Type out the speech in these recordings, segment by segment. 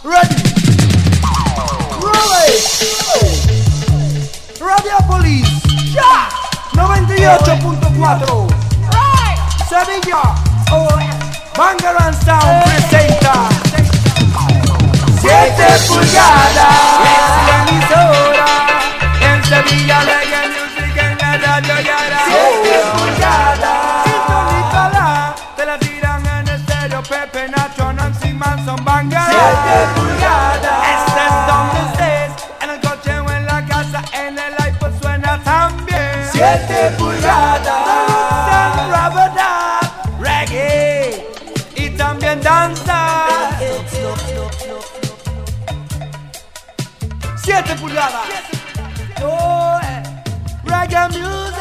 Ready. Roll it. Radiopolis. Ya. 98.4. Sevilla. Bangarang Sound presenta 7 pulgadas. Es la emisora. En Sevilla Reggae Music en la radio Yara. 7 pulgadas. Sintonízala. Te la tiran en estéreo. Pepe, Nacho, Nancy Manson, Bangarang. 7 pulgadas. Estés donde estés. En el coche o en la casa. En el iPod suena también. 7 pulgadas. Reggae y también danza. 7 pulgadas. Oh, reggae music.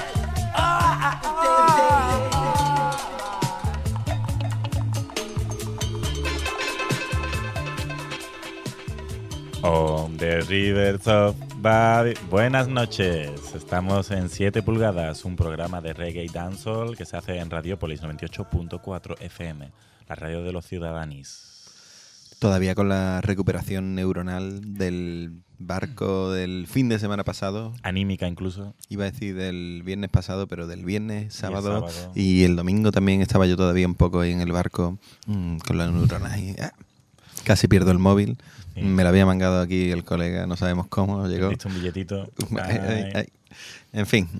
On the Rivers of Babi. Buenas noches, estamos en 7 pulgadas, un programa de reggae y dancehall que se hace en Radiopolis 98.4 FM, la radio de los ciudadanis. Todavía con la recuperación neuronal del barco del fin de semana pasado. Anímica incluso. Iba a decir del viernes pasado, pero del viernes, sábado. Y el domingo también estaba yo todavía un poco ahí en el barco con la neurona. Y, casi pierdo el móvil. Sí. Me lo había mangado aquí el colega, no sabemos cómo llegó. ¿Viste un billetito? Ay. En fin,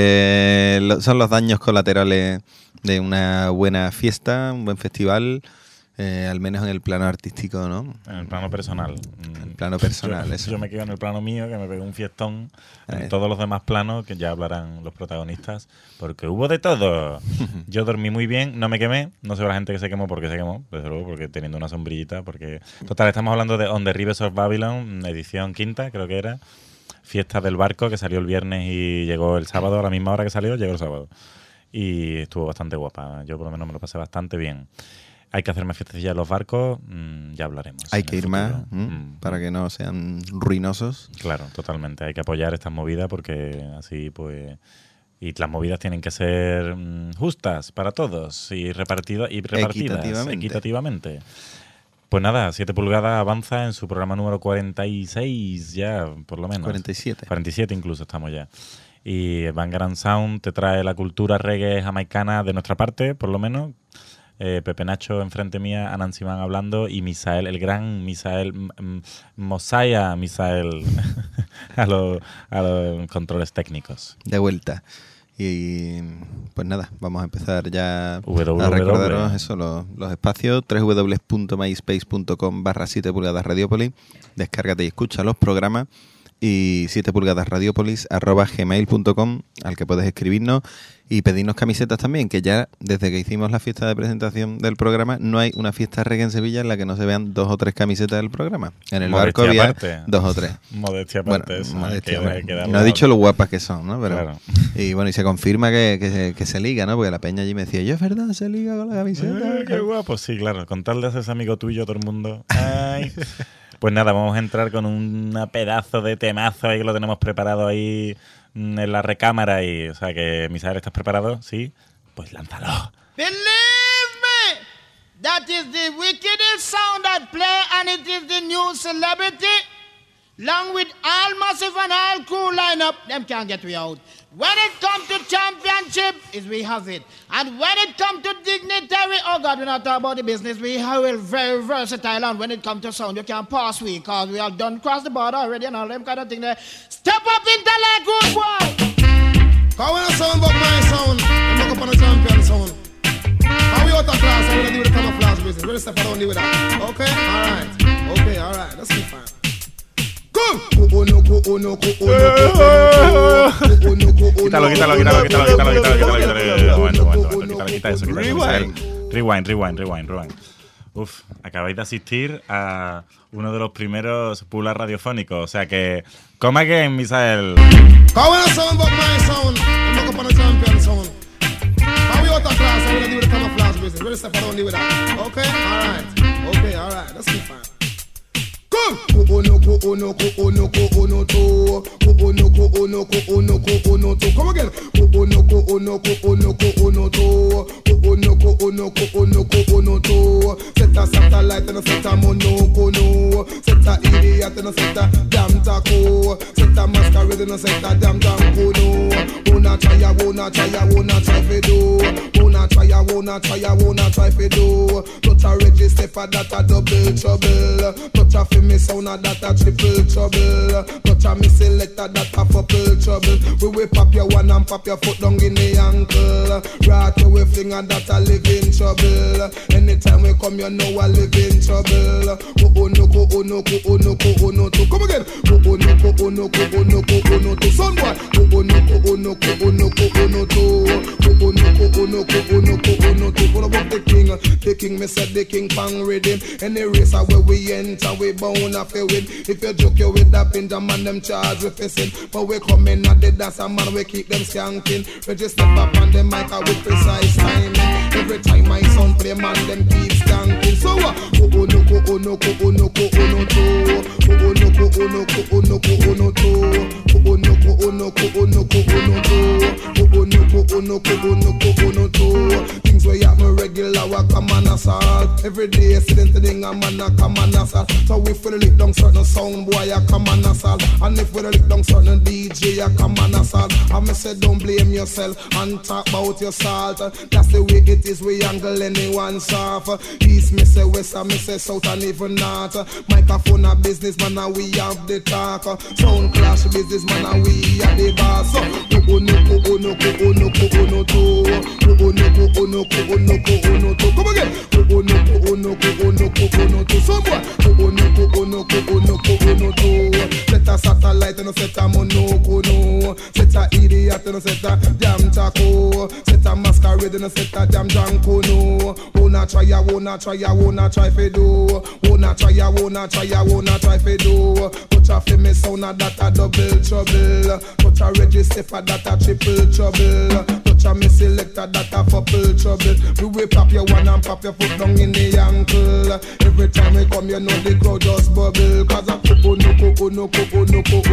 son los daños colaterales de una buena fiesta, un buen festival. Al menos en el plano artístico, ¿no? En el plano personal. En el plano personal, eso. Yo me quedo en el plano mío, que me pegó un fiestón. En todos los demás planos, que ya hablarán los protagonistas, porque hubo de todo. Yo dormí muy bien, no me quemé. No sé la gente que se quemó, porque se quemó, desde luego, porque teniendo una sombrillita. Porque total, estamos hablando de On the Rivers of Babylon, edición quinta, creo que era. Fiesta del barco, que salió el viernes y llegó el sábado, a la misma hora que salió, llegó el sábado. Y estuvo bastante guapa. Yo por lo menos me lo pasé bastante bien. Hay que hacer más fiestecillas en los barcos, ya hablaremos. Hay que ir más para que no sean ruinosos. Claro, totalmente. Hay que apoyar estas movidas porque así pues... Y las movidas tienen que ser justas para todos y repartidas equitativamente. Pues nada, 7 pulgadas avanza en su programa número 46 ya, por lo menos. 47. 47 incluso estamos ya. Y Bangarang Sound te trae la cultura reggae jamaicana de nuestra parte, por lo menos. Pepe Nacho enfrente mía, Anansi Man hablando y Misael, el gran Misael, Mosiah Misael a los controles técnicos. De vuelta. Y pues nada, vamos a empezar ya a recordaros eso, los espacios, www.myspace.com/7 pulgadas Radiopolis. Descárgate y escucha los programas. Y 7 pulgadas radiopolis@gmail.com, al que puedes escribirnos y pedirnos camisetas también, que ya desde que hicimos la fiesta de presentación del programa no hay una fiesta reggae en Sevilla en la que no se vean 2 o 3 camisetas del programa. En el barco había aparte. 2 o 3. Modestia aparte, bueno, eso. Modestia, no he dicho lo guapas que son, ¿no? Pero, claro. Y bueno, y se confirma que se liga, ¿no? Porque la peña allí me decía, yo es verdad, se liga con la camiseta. Qué guapo, sí, claro. Con tal de hacerse amigo tuyo todo el mundo. Ay. Pues nada, vamos a entrar con un pedazo de temazo ahí que lo tenemos preparado ahí en la recámara. Y, o sea que, Misael, ¿estás preparado? ¿Sí? Pues lánzalo. Believe me, that is the wickedest sound that play and it is the new celebrity. Along with all massive and all cool lineup, them can't get we out. When it comes to championship, is we have it. And when it comes to dignitary, oh God, we're not talking about the business. We have a very versatile, and when it comes to sound, you can't pass we, because we have done cross the border already and all them kind of thing there. Step up into like good boy. How when I sound but my sound, I'm look up on a champion sound. How we out of class, I'm gonna do the camouflage business. We're gonna step around with that. Okay? Alright. Let's keep fine. Quítalo. Quita eso. Rewind. Uf, acabáis de asistir a uno de los primeros pulas radiofónicos. O sea que, come again, Misael. How when I sound but my sound, I'm look up on a champion sound. How we out of class, I'm gonna do the camouflage business. We're gonna step around with that. Okay? Alright. Let's keep fine. Come again. Set a satellite and a set a monocono. Set a idiot and a set a damn taco. Set a masquerade and a set a damn kuno. Wanna try for do. Wanna try for do. Touch a register for that a double trouble. Touch a for me sound a that a triple trouble. Touch a me selector that a purple trouble. We will pop your one and pop your foot down in the ankle. Right away finger that a live in trouble. Anytime we come you know I live in trouble. Oh no to. Come again. Oh no to. Son boy. Oh no to. Oh no to. What about the king? The king, me said the king pang rhythm. Any race where we enter, we bound a fi win. If you joke you with that pinja man, them charge with fishing. But we come in at the dance and man, we keep them skanking. We just step up on the mic with precise timing. Every time my son play, man, them keep skanking. So what? Oh no to. Oh no to. Things where you have me regular, we come and assault. Every day, accident thing, a man a come and assault. So if we lick down certain sound boy, I come and assault. And if we lick down certain DJ, I come and assault. And me say don't blame yourself and talk about your salt. That's the way it is, we angle anyone soft. East, me say west, and me say south, and even north. Microphone a business man, and we have the talk. Sound clash business man, and we are the boss. Oh no to. Come again. Oh no to. Some boy. Oh no to. Set a satellite and set a monocono. Set a idiot and set a damn taco. Set a masquerade and set a damn jankono. Wanna try for do. Wanna try for do. Touch a fi me sound a that a double trouble. Touch a register for that a triple trouble. Touch a me selector that a purple trouble. We will pop your one and pop your foot down in the ankle. Every time we come you know the crowd just bubble. Cause a oh no to. Come now. Oh no to.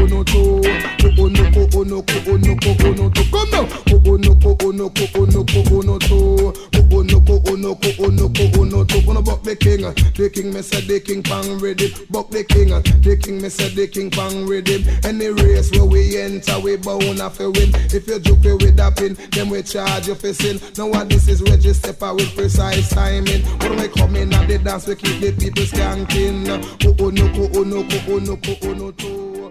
Wanna buck the king me said the king pang ready. Buck the king me said the king pang ready. Any race where we enter, we bound a fi win. If you joke with that pin, then we charge you for sin. Now what this is register with precise timing. When we come in at the dance, we keep the people skanking. Oh no to.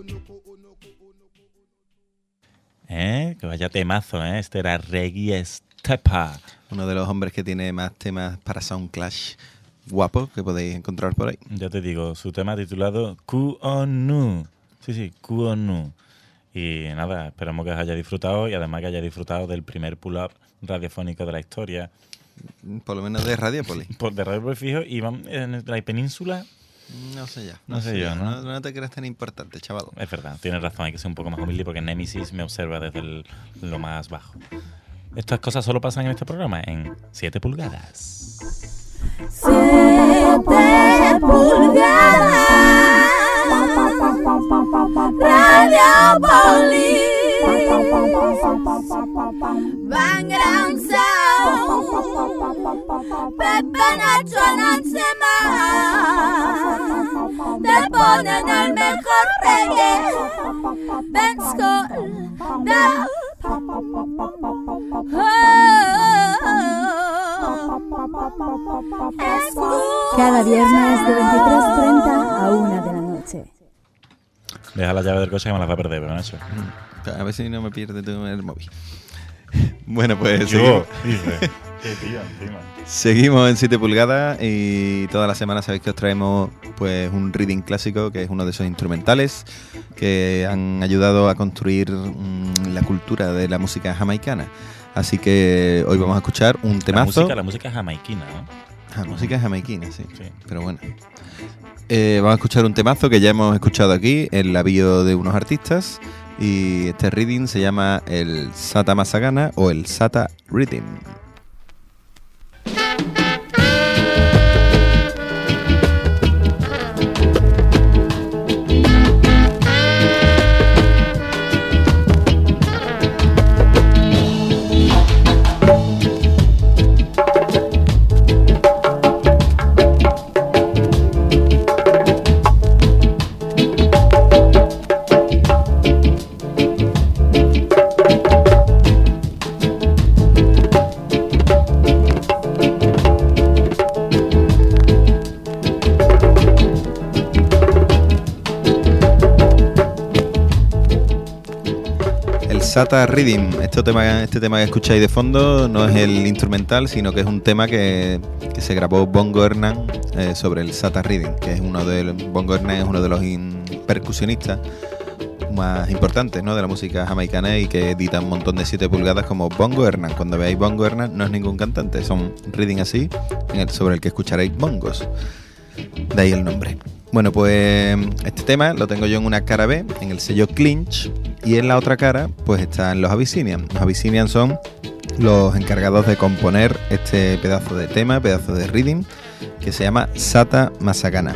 Que vaya temazo, Este era Reggae Steppa. Uno de los hombres que tiene más temas para Sound Clash guapos que podéis encontrar por ahí. Ya te digo, su tema titulado Ku-O-Nu. Sí, Ku-O-Nu. Y nada, esperamos que os haya disfrutado y además que haya disfrutado del primer pull-up radiofónico de la historia. Por lo menos de Radiopolis. De Radiopolis fijo, y en la península. No sé ya. No sé yo, ¿no? No te creas tan importante, chaval. Es verdad, tienes razón, hay que ser un poco más humilde porque Nemesis me observa desde lo más bajo. Estas cosas solo pasan en este programa, en 7 pulgadas. 7 pulgadas. Radiopolis. Background sound. Pepe Nacho Nansema. Te ponen el mejor reggae. Ben Skull. Cada viernes de 23:30 a 1 de la noche. Deja la llave del coche que me las va a perder, pero Nacho. A ver si no me pierde tú el móvil. Bueno, pues seguimos en 7 pulgadas y toda la semana sabéis que os traemos pues un reading clásico, que es uno de esos instrumentales que han ayudado a construir la cultura de la música jamaicana. Así que hoy vamos a escuchar un temazo. La música jamaiquina, ¿no? La música jamaiquina, sí. Pero bueno. Vamos a escuchar un temazo que ya hemos escuchado aquí en la bio de unos artistas. Y este reading se llama el Sata Masagana o el Sata Rhythm. Sata Rhythm. Este tema que escucháis de fondo no es el instrumental, sino que es un tema que se grabó Bongo Hernán sobre el Sata Rhythm, que es Bongo Hernán es uno de los percusionistas más importantes, ¿no?, de la música jamaicana y que edita un montón de 7 pulgadas como Bongo Hernán. Cuando veáis Bongo Hernán no es ningún cantante, son rhythm así, sobre el que escucharéis bongos. De ahí el nombre. Bueno, pues este tema lo tengo yo en una cara B, en el sello Clinch, y en la otra cara pues están los Abyssinian. Los Abyssinian son los encargados de componer este pedazo de tema, pedazo de rhythm, que se llama Sata Masagana.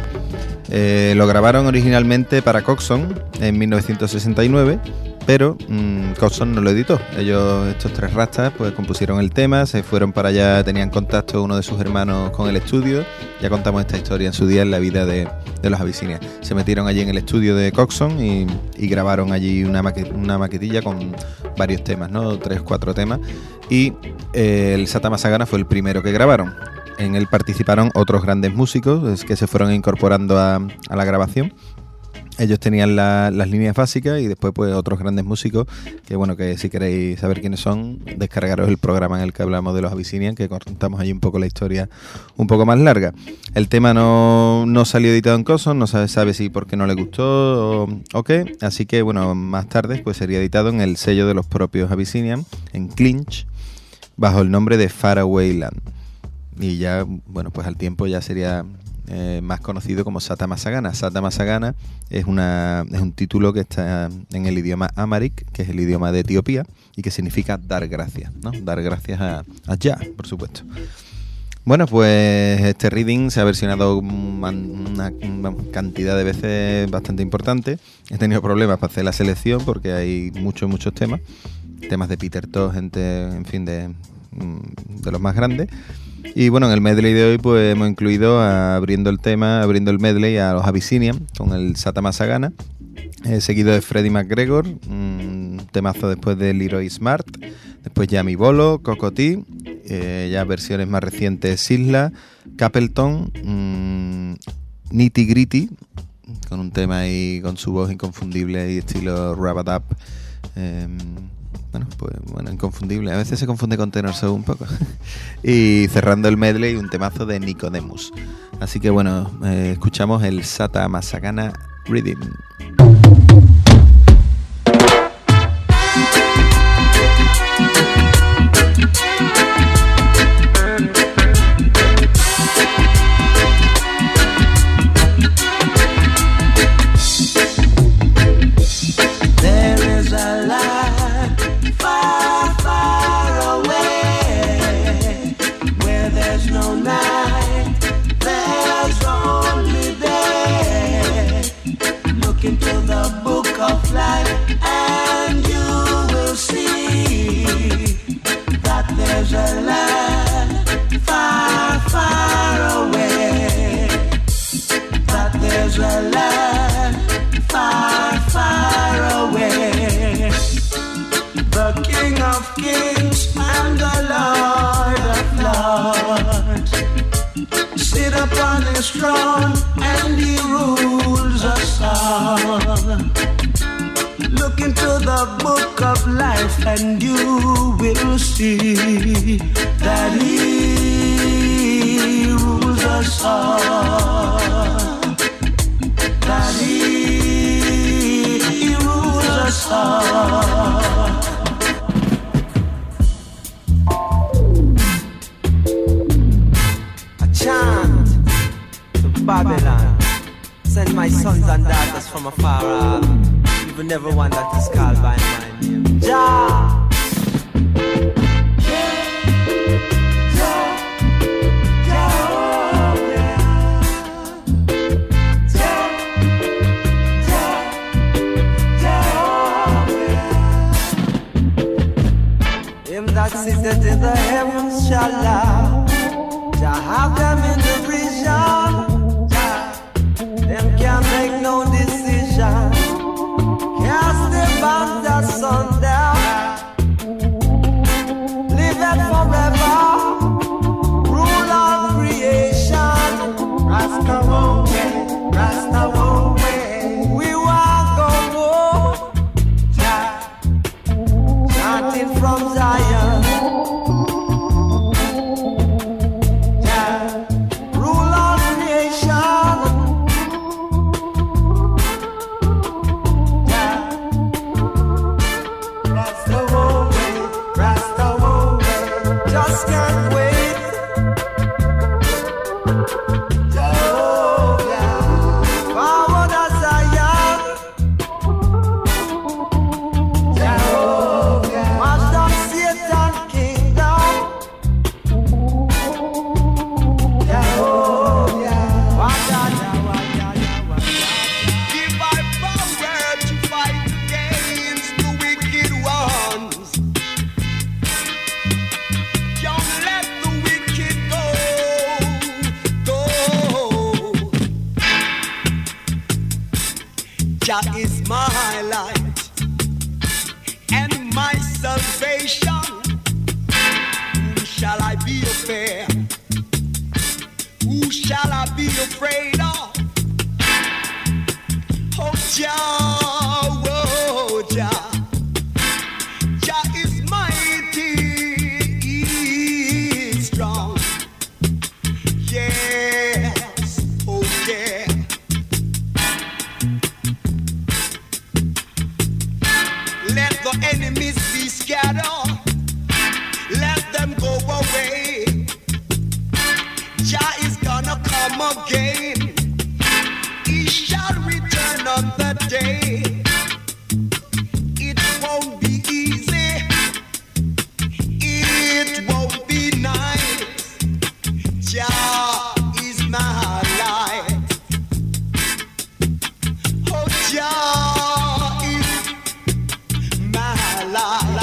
Lo grabaron originalmente para Coxsone en 1969, pero Coxsone no lo editó. Ellos, estos 3 rastas, pues compusieron el tema, se fueron para allá, tenían contacto uno de sus hermanos con el estudio. Ya contamos esta historia en su día en la vida de los Abyssinian. Se metieron allí en el estudio de Coxsone y grabaron allí una maquetilla con varios temas, ¿no? 3 o 4 temas. Y el Sata Masagana fue el primero que grabaron. En él participaron otros grandes músicos que se fueron incorporando a la grabación. Ellos tenían las líneas básicas y después pues otros grandes músicos que, bueno, que si queréis saber quiénes son, descargaros el programa en el que hablamos de los Abyssinian, que contamos allí un poco la historia un poco más larga. El tema no salió editado en Coxsone, no se sabe si porque no le gustó o qué, así que bueno, más tarde pues sería editado en el sello de los propios Abyssinian, en Clinch, bajo el nombre de Faraway Land. Y ya, bueno, pues al tiempo ya sería más conocido como Sata Masagana. Sata Masagana es un título que está en el idioma Amharic, que es el idioma de Etiopía, y que significa dar gracias, ¿no? Dar gracias a Jah, por supuesto. Bueno, pues este reading se ha versionado una cantidad de veces bastante importante. He tenido problemas para hacer la selección porque hay muchos temas de Peter Tosh, gente, en fin, de los más grandes. Y bueno, en el medley de hoy pues hemos incluido, abriendo el medley, a los Abyssinian con el Sata Masagana, seguido de Freddie McGregor, temazo después de Leroy Smart, después Yami Bolo, Cocotí, ya versiones más recientes, Sisla, Capleton, Nitty Gritty, con un tema ahí con su voz inconfundible y estilo Rabadab. Bueno, inconfundible. A veces se confunde con Tenor Soul un poco. Y cerrando el medley, un temazo de Nicodemus. Así que bueno, escuchamos el Sata Masagana Rhythm. Throne and he rules us all. Look into the book of life and you will see that he rules us all. That he rules us all. A chant Babylon, send my sons and daughters from afar off, even everyone that is called by my name. Jah. Him that sitteth in the heavens shall laugh. Jah have them in the vision. Them can't make no decision. Cast them back the sun down. Jah is my light and my salvation. Who shall I be afraid? Who shall I be afraid of? Oh Jah, oh Jah, Jah is mighty, He's strong. Yes, oh yeah. Let the enemies be scattered. Let them go away. Jah is gonna come again. He shall return on the day. It won't be easy. It won't be nice. Jah is my light. Oh, Jah is my light.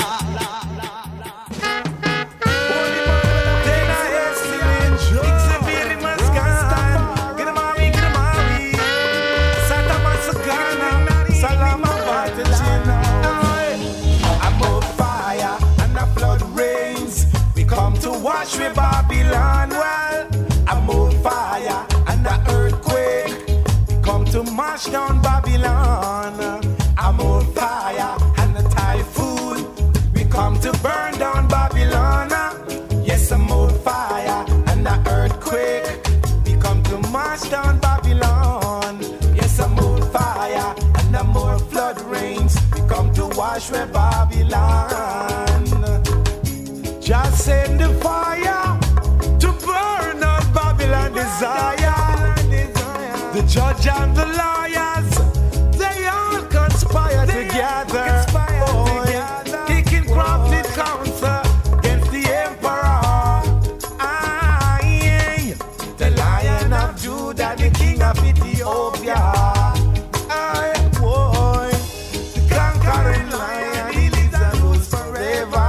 Wash with Babylon, well, I'm on fire and the earthquake come to mash down Babylon. I'm on fire and the typhoon we come to burn down Babylon. Yes, I'm on fire and the earthquake we come to mash down Babylon. Yes, I'm on fire and the more flood rains we come to wash with Babylon. Just send the fire to burn out Babylon desire. The judge and the lawyers, they all conspire together. Kicking crafted counsel against the emperor. Aye, the Lion of Judah, the King of Ethiopia. Aye, boy, the conquering lion, he lives and rules forever.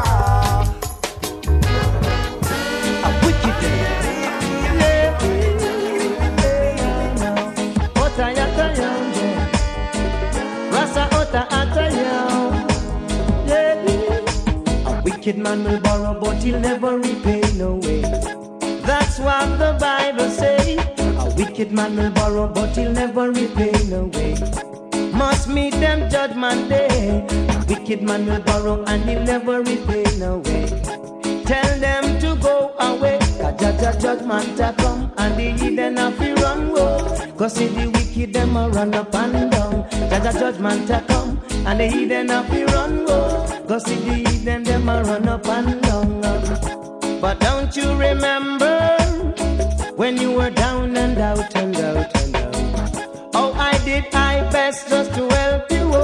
Wicked man will borrow, but he'll never repay no way. That's what the Bible say. A wicked man will borrow, but he'll never repay no way. Must meet them judgment day. A wicked man will borrow, and he'll never repay no way. Tell them to go away. Cause judgment a come, and the heathen have to run go. Cause see the wicked them a run up and down. Cause judgment a come, and the heathen have to run go. Cause see the heathen them a run up and down. But don't you remember when you were down and out and out and out? Oh, I did my best just to help you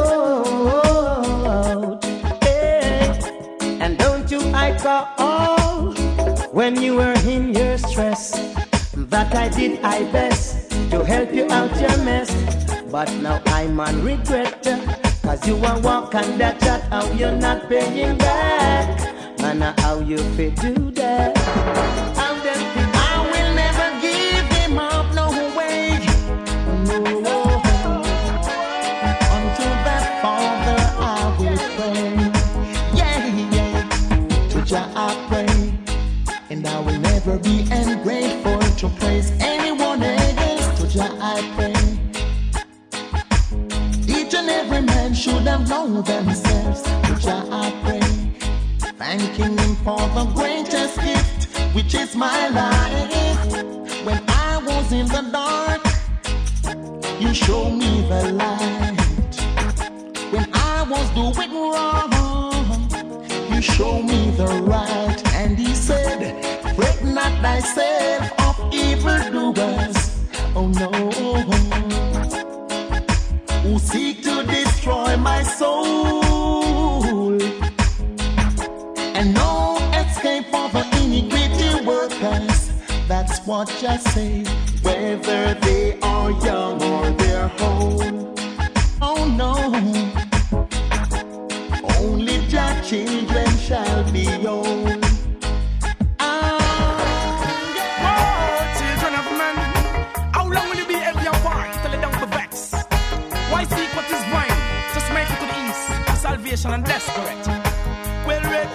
out. Hey. And don't you I call when you were in your stress, that I did my best to help you out your mess. But now I'm on regret, cause you are walking that chat, how you're not paying back. Man, how you fit do that? How them fit? I will never give him up, no way. No. Until that Father I will pray. Yeah. To Jah I pray. And I will never be ungrateful to praise anyone else. To Jah I pray. Each and every man should have known themselves. To Jah I pray. Thanking him for the greatest gift, which is my life. When I was in the dark, you showed me the light. When I was doing wrong, you showed me the right. And he said, fret not thyself of evildoers, workers, oh no, who seek to destroy my soul, and no escape for the iniquity workers. That's what I say, whether they are young or they're old. Oh no, only Jah children shall be old. Children of men, how long will you be every apart till you don't be vexed? Why seek what is mine? Just make it to the east, salvation and death, correct? Well read,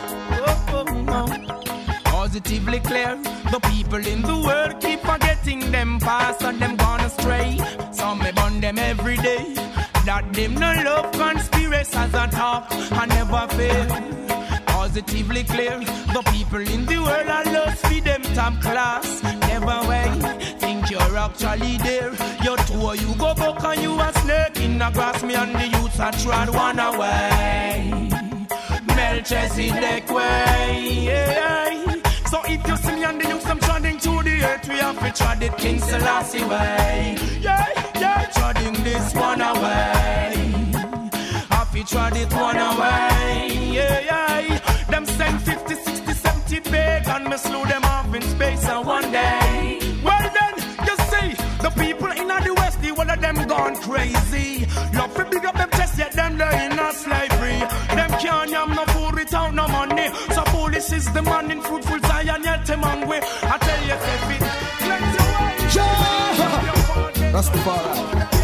positively clear. The people in the world keep forgetting them past and them gone astray. Some may burn them every day. That them no love conspiracies and talk and never fail. Positively clear. The people in the world are lost for them top class. Never way. Think you're actually there. You two you go back and you a snake in the grass. Me and the youths are trod one away. Melchizedek way. Yeah. So if you see me and the youths, I'm treading to the earth. We have to tread it King Selassie way. Yeah, yeah, treading this one away. Have to tread it one away. Yeah, yeah. Them send 50, 60, 70 big and me slew them off in space and one day. Well then, you see, the people in the West, the one of them gone crazy. Love to big up them chest, yet them they in a slavery. Them can't yam no food without no money. So foolish is the man in fruitful Zion, yet him hungry. I tell you, if it cleanse away. Rastafari.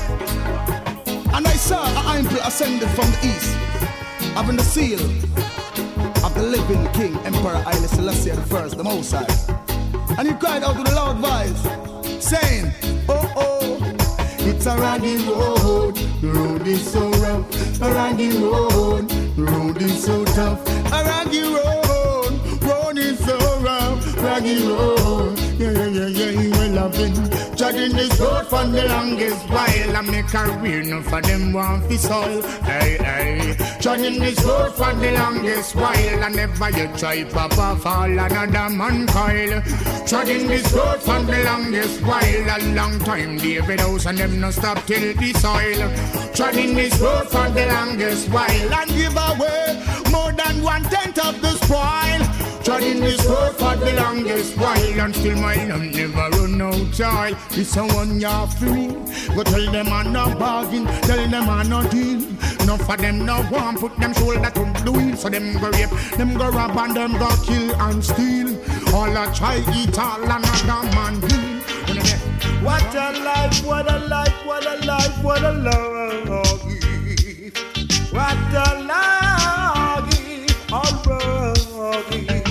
And I saw an angel ascended from the east, having the seal of the living King, Emperor Haile Selassie I, the Most High. And he cried out with a loud voice, saying, oh, oh, it's a raggy road, the road is so rough, a raggy road, the road is so tough, a raggy road is so rough, raggy road, yeah, well I've been treading this road for the longest while, I make a career, none for them want fi soul, hey, treading this road for the longest while, and never you try papa fall another man coil, treading this road for the longest while, a long time David House and them no stop till the soil, treading this road for the longest while, and give away more than 1/10 of the spoil, treading this road for the longest while, and still my lamp never run out child. It's a 1 year free. Go tell them I'm not bargain, tell them I'm not deal. Enough for them no one put them shoulder to the wheel. So them go rape, them go rob and them go kill and steal. All a try eat all another man heal. What a life, what a life, what a life, what a love. What a life, all rocky.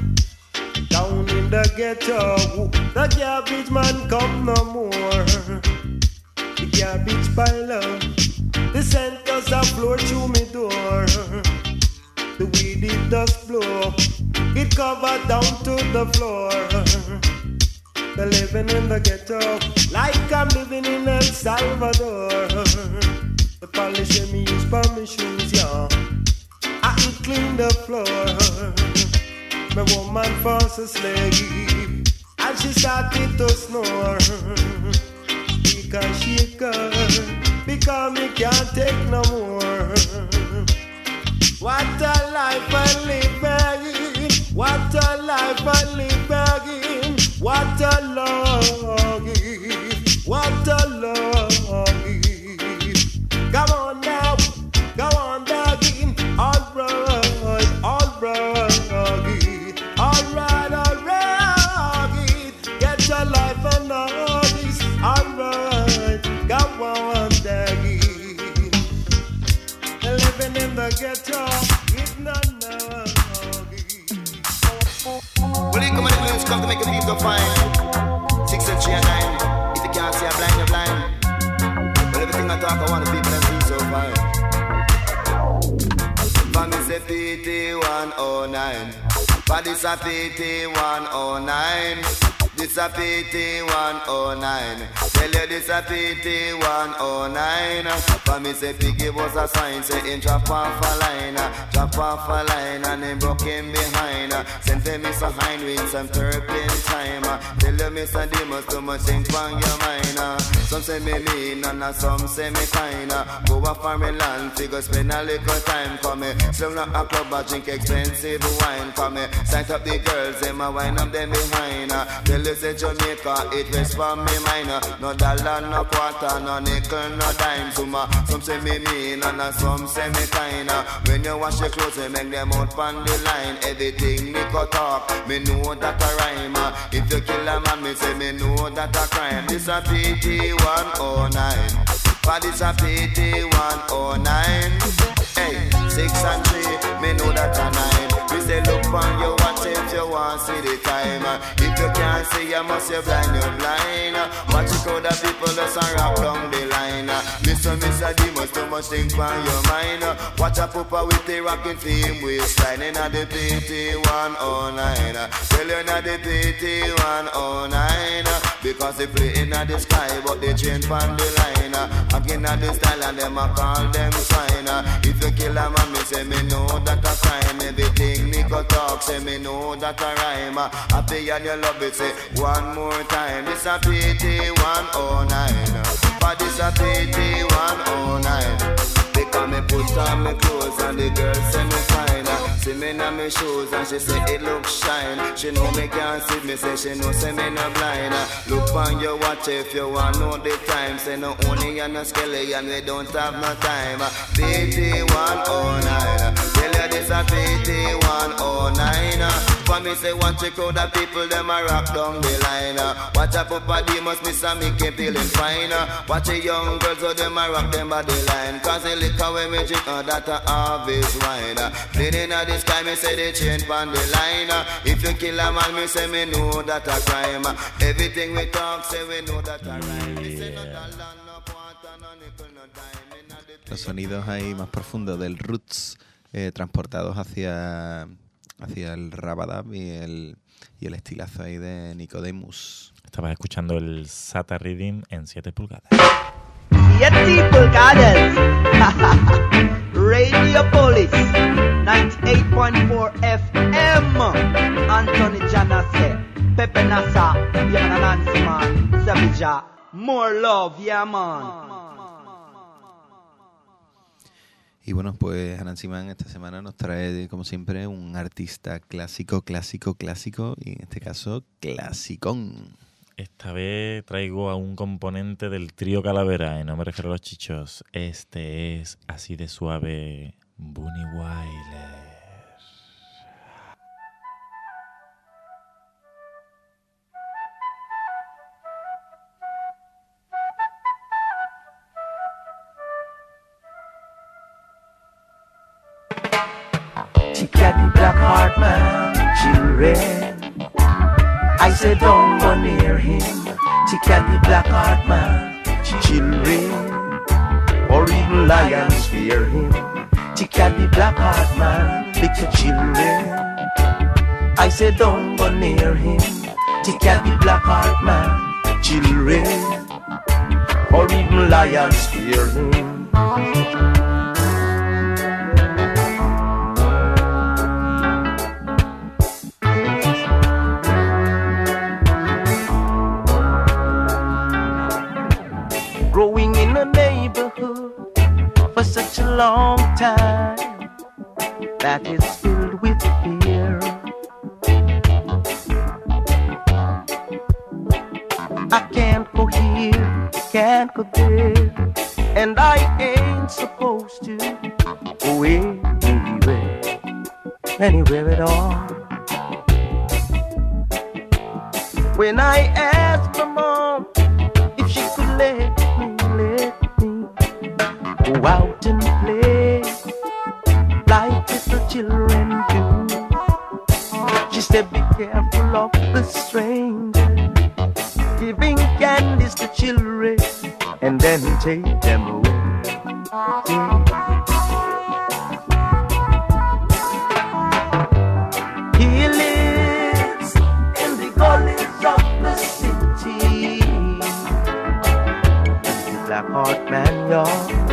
Down in the ghetto, the garbage man come no more. The garbage pile up, the scent does a floor through me door. The weed it does blow, it covered down to the floor. The living in the ghetto, like I'm living in El Salvador. The polish me use for my shoes, yeah. I can clean the floor. My woman falls asleep and she started to snore. Because she can't, because me can't take no more. What a life I live begging, what a life I live begging, what a longing, what a longing. Come on now, go on begging, all right, all right. Get your life and all this, alright. Go on, Daggy. Living in the ghetto, it's not noggy. Well, you come on the blues, come to make a beat go fine. 6 and 3 and 9. If you can't see, I'm blind, you're blind. But everything I talk, I want the people to see so fine. Family say PT 109. But it's a PT 109. The This a PT 109. Tell you this a PT 109. For me say Piggy was a sign, say him drop off a line, and him broke him behind. Send for Mr. Heinrich some turpentine. Tell you Mr. Demus too much things on your mind. Some say me mean and some say me kind. Go a foreign land, figure spend a little time. Come me, slim up a club, but drink expensive wine. Come me, sight up the girls, them a wine up them behind. Tell you say Jamaica, it rests from me mind. No dollar, no quarter, no nickel, no dime. Some say me mean and some say me kind. When you wash your clothes, you make them out on the line. Everything me cut off, me know that a rhyme. If you kill a man, me say me know that a crime. This a PT 109. For this a PT 109. Hey, 6 and 3, me know that a 9. We say look on your watch if you want see the time. If you can't see, you must be blind, you're blind. Watch the crowd of people that's a rock down the line. Mr. Demus, too much things on your mind. Watch a pooper with the rocking theme waistline. In the PT 109. Tell you not the PT 109. Because they play in the sky, but they change on the line. Again at the style and them a call them sign. If you kill a man, me say me know that a crime. Everything me go talk, say me know that a rhyme. Happy and you love it, say one more time. This a PT 109. But this a PT 109. Because me put on me clothes and the girl say me fine. See me in my shoes and she say it look shine. She know me can't see me, say she know say me no blind. Look on your watch if you want know the time. Say no only and no skelly and we don't have no time. PT 109. Tell you this a PT 109. For me say watch a crowd of people them a rock down the line. Watch a Papa Demus, Mr. Mickey feeling fine. Watch a young girls so them a rock them body line. Cause they liquor when me drink that a harvest wine. Playing in the sky me say they change on the line. If you kill a man me say me know that a crime. Everything we talk say we know that a rhyme. Me say no dollar, no quarter, no nickel, no dime. Los sonidos ahí más profundos del roots transportados hacia el rabadab y el estilazo ahí de Nicodemus. Estabas escuchando el SATA Reading en 7 pulgadas. 7 pulgadas. Radio Police 98.4 FM. Anthony Janase, Pepe Nasa, yeah, Nancy man, Savija. More love, yeah man. Y bueno, pues Anansi Man esta semana nos trae, como siempre, un artista clásico, y en este caso, clasicón. Esta vez traigo a un componente del trío Calavera, y no me refiero a los chichos. Este es así de suave, Bunny Wailer. She got the black heart man, children. I said don't go near him. She got the black heart man, children. Or even lions fear him. She got the black heart man, little children. I said don't go near him. She got the black heart man, children. Or even lions fear him. Growing in a neighborhood for such a long time that is filled with fear. I can't go here, can't go there, and I ain't supposed to go anywhere at all. When I asked my mom if she could let me go out and play like little children do, she said be careful of the stranger, giving candies to children and then take them away. He lives in the gullies of the black heart man, yo.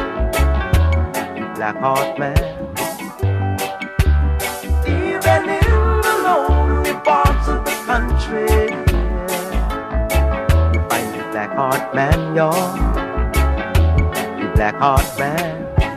Black heart man. Even in the lonely parts of the country, yeah, you find the black heart man, yo. The black heart man.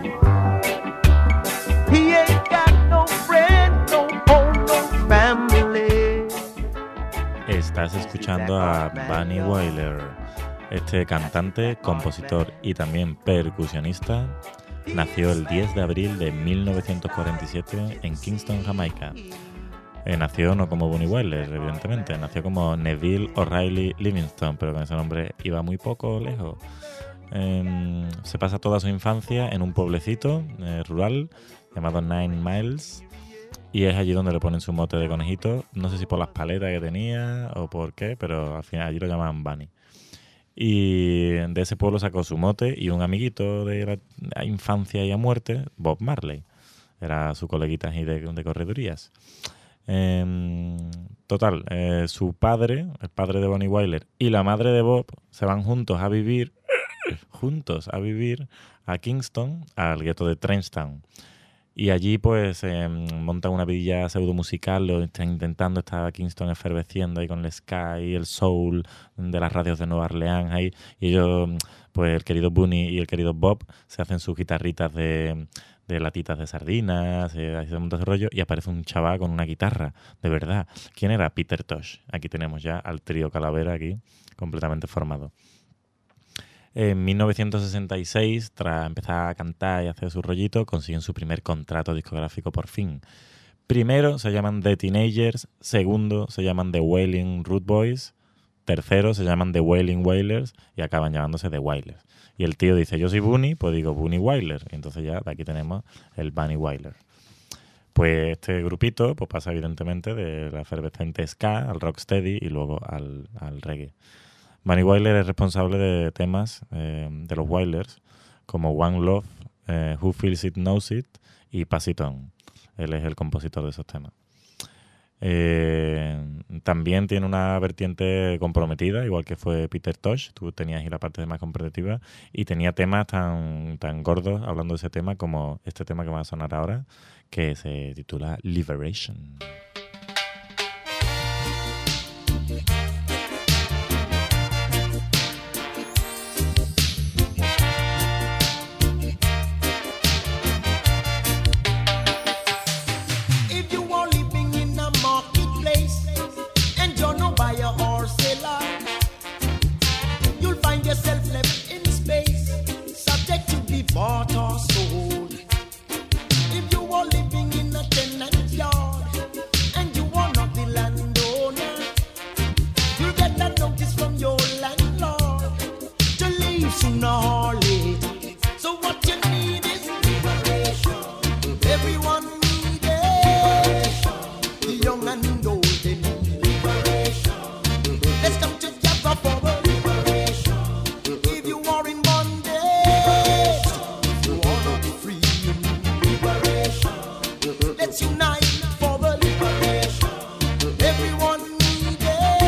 He ain't got no friend, no home, no family. Estás escuchando a Bunny Wailer. Este cantante, compositor y también percusionista nació el 10 de abril de 1947 en Kingston, Jamaica. Nació no como Bunny Wailer, evidentemente, nació como Neville O'Reilly Livingston, pero con ese nombre iba muy poco lejos. Se pasa toda su infancia en un pueblecito rural llamado 9 Miles, y es allí donde le ponen su mote de conejito. No sé si por las paletas que tenía o por qué, pero al final allí lo llamaban Bunny. Y de ese pueblo sacó su mote y un amiguito de la infancia y a muerte, Bob Marley. Era su coleguita ahí de corredurías. Total, su padre, el padre de Bunny Wailer, y la madre de Bob se van juntos a vivir a Kingston, al gueto de Trenchtown. Y allí pues montan una vidilla pseudo musical, lo están intentando, está Kingston efervesciendo ahí con el ska y el soul de las radios de Nueva Orleans ahí. Y ellos, pues el querido Bunny y el querido Bob se hacen sus guitarritas de latitas de sardinas, ahí se monta ese rollo, y aparece un chaval con una guitarra, de verdad. ¿Quién era? Peter Tosh. Aquí tenemos ya al trío Calavera aquí, completamente formado. En 1966, tras empezar a cantar y hacer su rollito, consiguen su primer contrato discográfico por fin. Primero se llaman The Teenagers, segundo se llaman The Wailing Rude Boys, tercero se llaman The Wailing Wailers y acaban llamándose The Wailers. Y el tío dice, yo soy Bunny, pues digo Bunny Wailer. Y entonces ya de aquí tenemos el Bunny Wailer. Pues este grupito pues pasa evidentemente de la efervescente ska al rocksteady y luego al reggae. Bunny Wailer es responsable de temas de los Wailers como One Love, Who Feels It Knows It y Pass It On. Él es el compositor de esos temas. También tiene una vertiente comprometida, igual que fue Peter Tosh. Tú tenías ahí la parte más competitiva y tenía temas tan gordos hablando de ese tema como este tema que va a sonar ahora, que se titula Liberation. Bought or sold. If you are living in a tenant yard and you are not the landowner, you'll get a notice from your landlord to leave sooner or later. So what you need is liberation. Everyone needs it. The young and old, they need liberation. Let's come together for a liberation. If you are in let's unite for the liberation. Everyone needs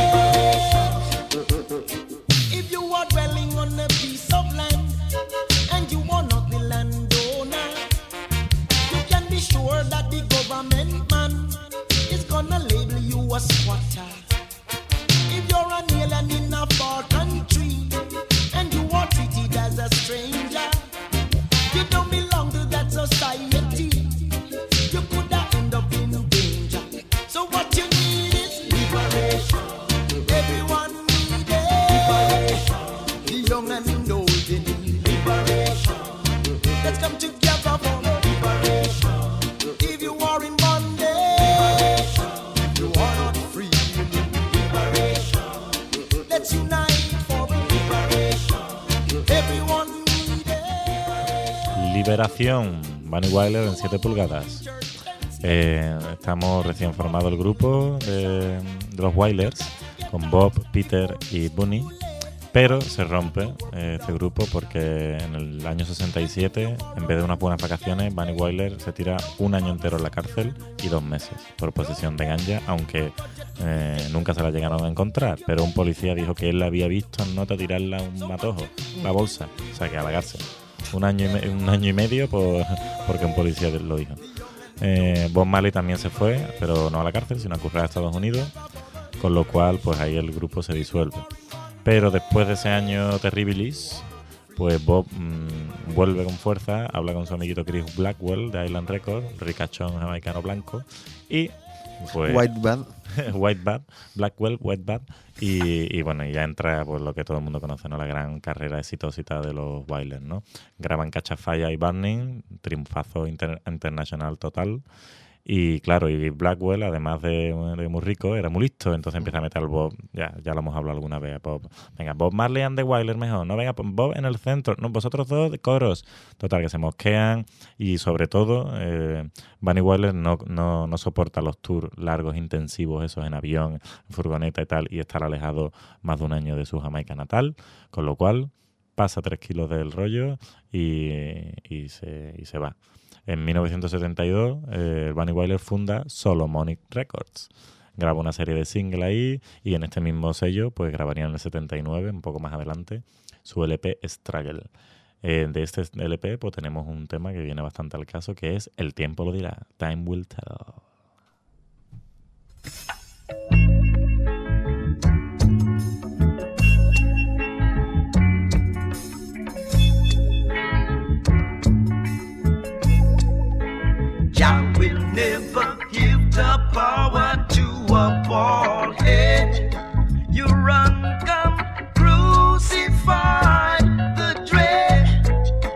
it. If you are dwelling on a piece of land and you are not the landowner, you can be sure that the government man is gonna label you a squatter. If you're an alien in a far country and you are treated as a stranger, you don't belong to that society. You could end up in danger. So what you need is liberation. Everyone needs it. The young and old, they need liberation. Let's come together for liberation. If you are in bondage, you are not free, you need liberation. Let's unite for liberation. Everyone needs it. Liberación. Bunny Wailer en 7 pulgadas. Estamos recién formado el grupo de los Wailers con Bob, Peter y Bunny. Pero se rompe este grupo porque en el año 67, en vez de unas buenas vacaciones, Bunny Wailer se tira un año entero en la cárcel y 2 meses por posesión de ganja, aunque nunca se la llegaron a encontrar. Pero un policía dijo que él la había visto en nota tirarla a un matojo, la bolsa, o sea que a la cárcel. Un año y medio porque un policía lo dijo. Bob Marley también se fue, pero no a la cárcel, sino a currar a Estados Unidos, con lo cual pues ahí el grupo se disuelve. Pero después de ese año terribilis, pues Bob vuelve con fuerza, habla con su amiguito Chris Blackwell de Island Records, ricachón jamaicano blanco, y pues White Bad, Blackwell, White Bad, y bueno, y ya entra pues lo que todo el mundo conoce, ¿no? La gran carrera exitosita de los Wailers, ¿no? Graban Catch a Fire y Burning, triunfazo internacional total. Y claro, y Blackwell, además de muy rico, era muy listo, entonces empieza a meter al Bob, ya lo hemos hablado alguna vez, Bob. Venga, Bob Marley and the Wailers mejor, no, venga, Bob en el centro, no, vosotros dos de coros. Total, que se mosquean y sobre todo, Bunny Wailer no soporta los tours largos, intensivos, esos en avión, en furgoneta y tal, y estar alejado más de un año de su Jamaica natal, con lo cual pasa 3 kilos del rollo y se va. En 1972, Bunny Wailer funda Solomonic Records. Graba una serie de singles ahí y en este mismo sello pues grabarían en el 79, un poco más adelante, su LP Struggle. De este LP pues tenemos un tema que viene bastante al caso, que es El tiempo lo dirá, Time Will Tell. Jah will never give the power to a bald head. You run, come, crucify the dread.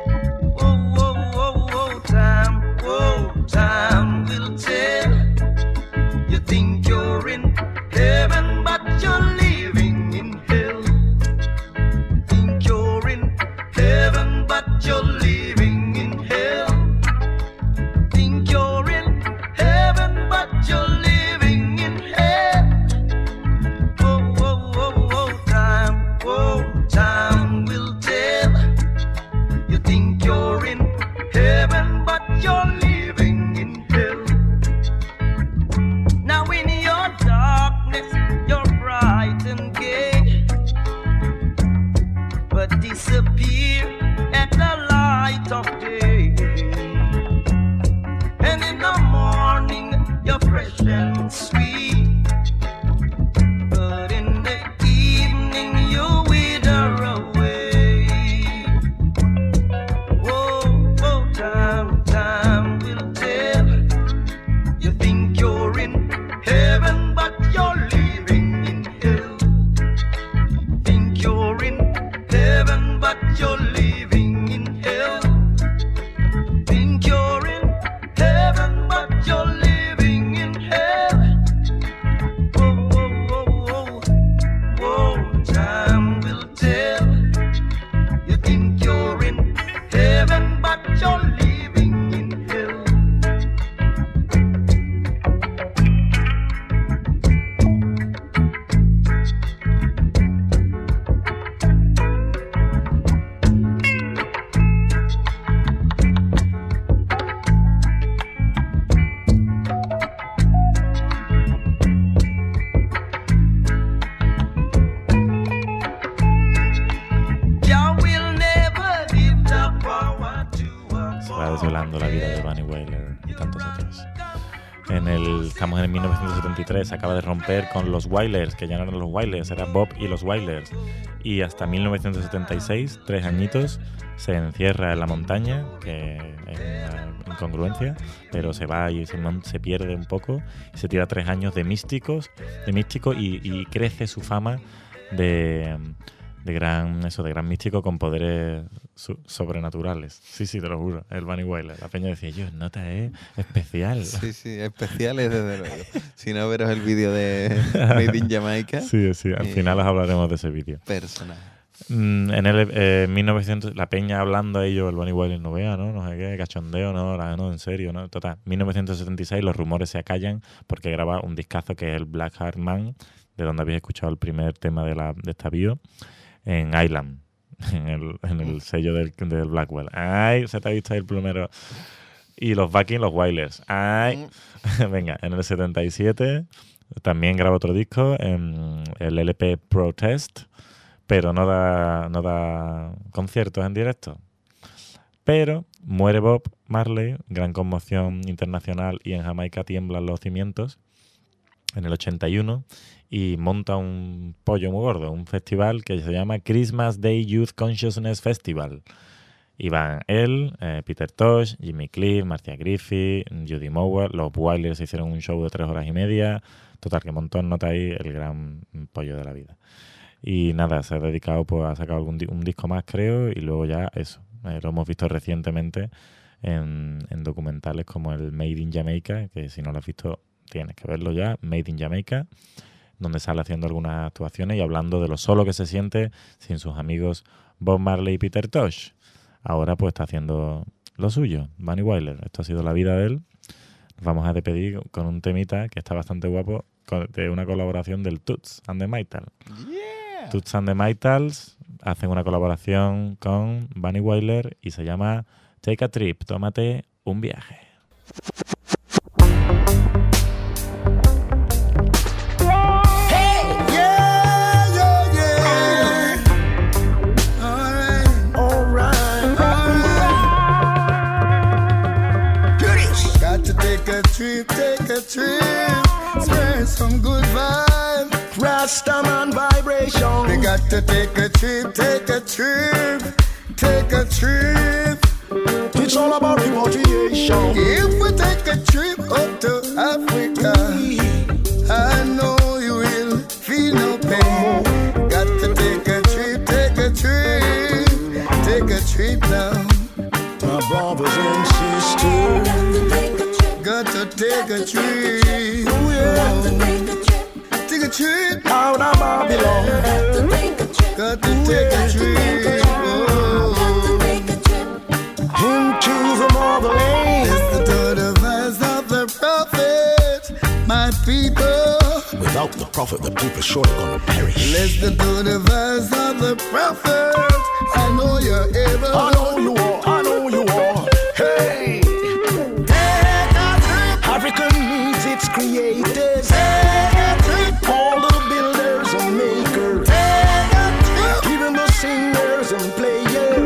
Time will tell. You think you're in heaven, but you're living in hell. Think you're in heaven, but you're living in hell. You're in heaven, but you're living in hell. Time will tell. You think you're in heaven, but you're living in hell. Now in your darkness, you're bright and gay, but disappear at the light of day. And in the morning, you're fresh and sweet. But in the evening, you wither away. Time will tell. You think you're in heaven, but you're living in hell. Think you're in heaven, but you're living in hell. Think you're in heaven, but you're living in hell. Time will tell. You think you're in heaven, but you're living in hell. Desvelando la vida de Bunny Wailer y tantos otros. Estamos en el 1973, se acaba de romper con los Wailers, que ya no eran los Wailers, era Bob y los Wailers. Y hasta 1976, 3 añitos, se encierra en la montaña, que es una incongruencia, pero se va y se pierde un poco, y se tira 3 años de místico y crece su fama de gran místico con poderes sobrenaturales. Sí, te lo juro, el Bunny Wailer. La peña decía, yo, nota es especial. Sí, especial es desde luego. Si no, veros el vídeo de Made in Jamaica. Sí, al final os hablaremos de ese vídeo. Personal. En el 1900, la peña hablando a ellos, el Bunny Wailer no vea, no sé qué, cachondeo, no, en serio, no. Total, 1976 los rumores se acallan porque graba un discazo que es el Black Heart Man, de donde habéis escuchado el primer tema de esta bio. en Island, en el sello del Blackwell. ¡Ay! Se te ha visto ahí el plumero. Y los backing, los Wailers. ¡Ay! Venga, en el 77 también graba otro disco, en el LP Protest, pero no da conciertos en directo. Pero muere Bob Marley, gran conmoción internacional, y en Jamaica tiemblan los cimientos en el 81, y monta un pollo muy gordo, un festival que se llama Christmas Day Youth Consciousness Festival. Y van él, Peter Tosh, Jimmy Cliff, Marcia Griffith, Judy Mower, los Wailers hicieron un show de 3 horas y media. Total, que montó en nota ahí el gran pollo de la vida. Y nada, se ha dedicado pues, a sacar un disco más, creo, y luego ya eso. Lo hemos visto recientemente en documentales como el Made in Jamaica, que si no lo has visto tienes que verlo ya, Made in Jamaica, donde sale haciendo algunas actuaciones y hablando de lo solo que se siente sin sus amigos Bob Marley y Peter Tosh. Ahora pues está haciendo lo suyo, Bunny Wailer. Esto ha sido la vida de él. Nos vamos a despedir con un temita que está bastante guapo, de una colaboración del Toots and the Maytals. Yeah. Toots and the Maytals hacen una colaboración con Bunny Wailer y se llama Take a Trip, tómate un viaje. Take a trip, spread some good vibe, Rastaman vibration. We got to take a trip, take a trip, take a trip. It's all about repatriation. If we take a trip up to Africa, I know you will feel no pain. Got to take a trip, take a trip, take a trip now. My brothers and sisters, got to take a trip. Oh, yeah. Take a trip out of Babylon. Got to take a trip. Oh. Into the motherland. Listen to the voice of the prophet, my people. Without the prophet, the people surely gonna perish. Listen to the voice of the prophet. I know you're able. I know you are. I know you are. Hey. African needs its creators, all the builders and makers, even the singers and players.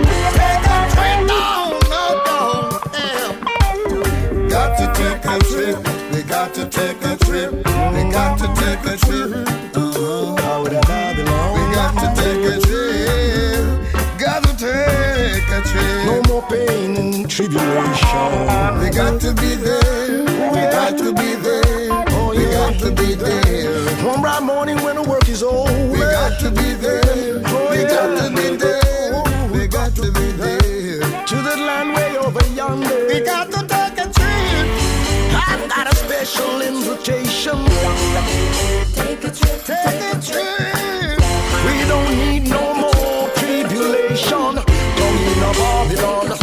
Got to take a trip, we got to take a trip, we got to take a trip. Out of Babylon, we got to take a trip, got to take a trip. No more pain and tribulation. We got to be there. We got to be there. Oh, yeah. We got to be there. One bright morning when the work is over. We got to be there. Oh, we got to be there. We got to be there. To the land way over yonder. We got to take a trip. I've got a special invitation. Take a trip. Take a trip. We don't need no more tribulation. Don't need no Babylon.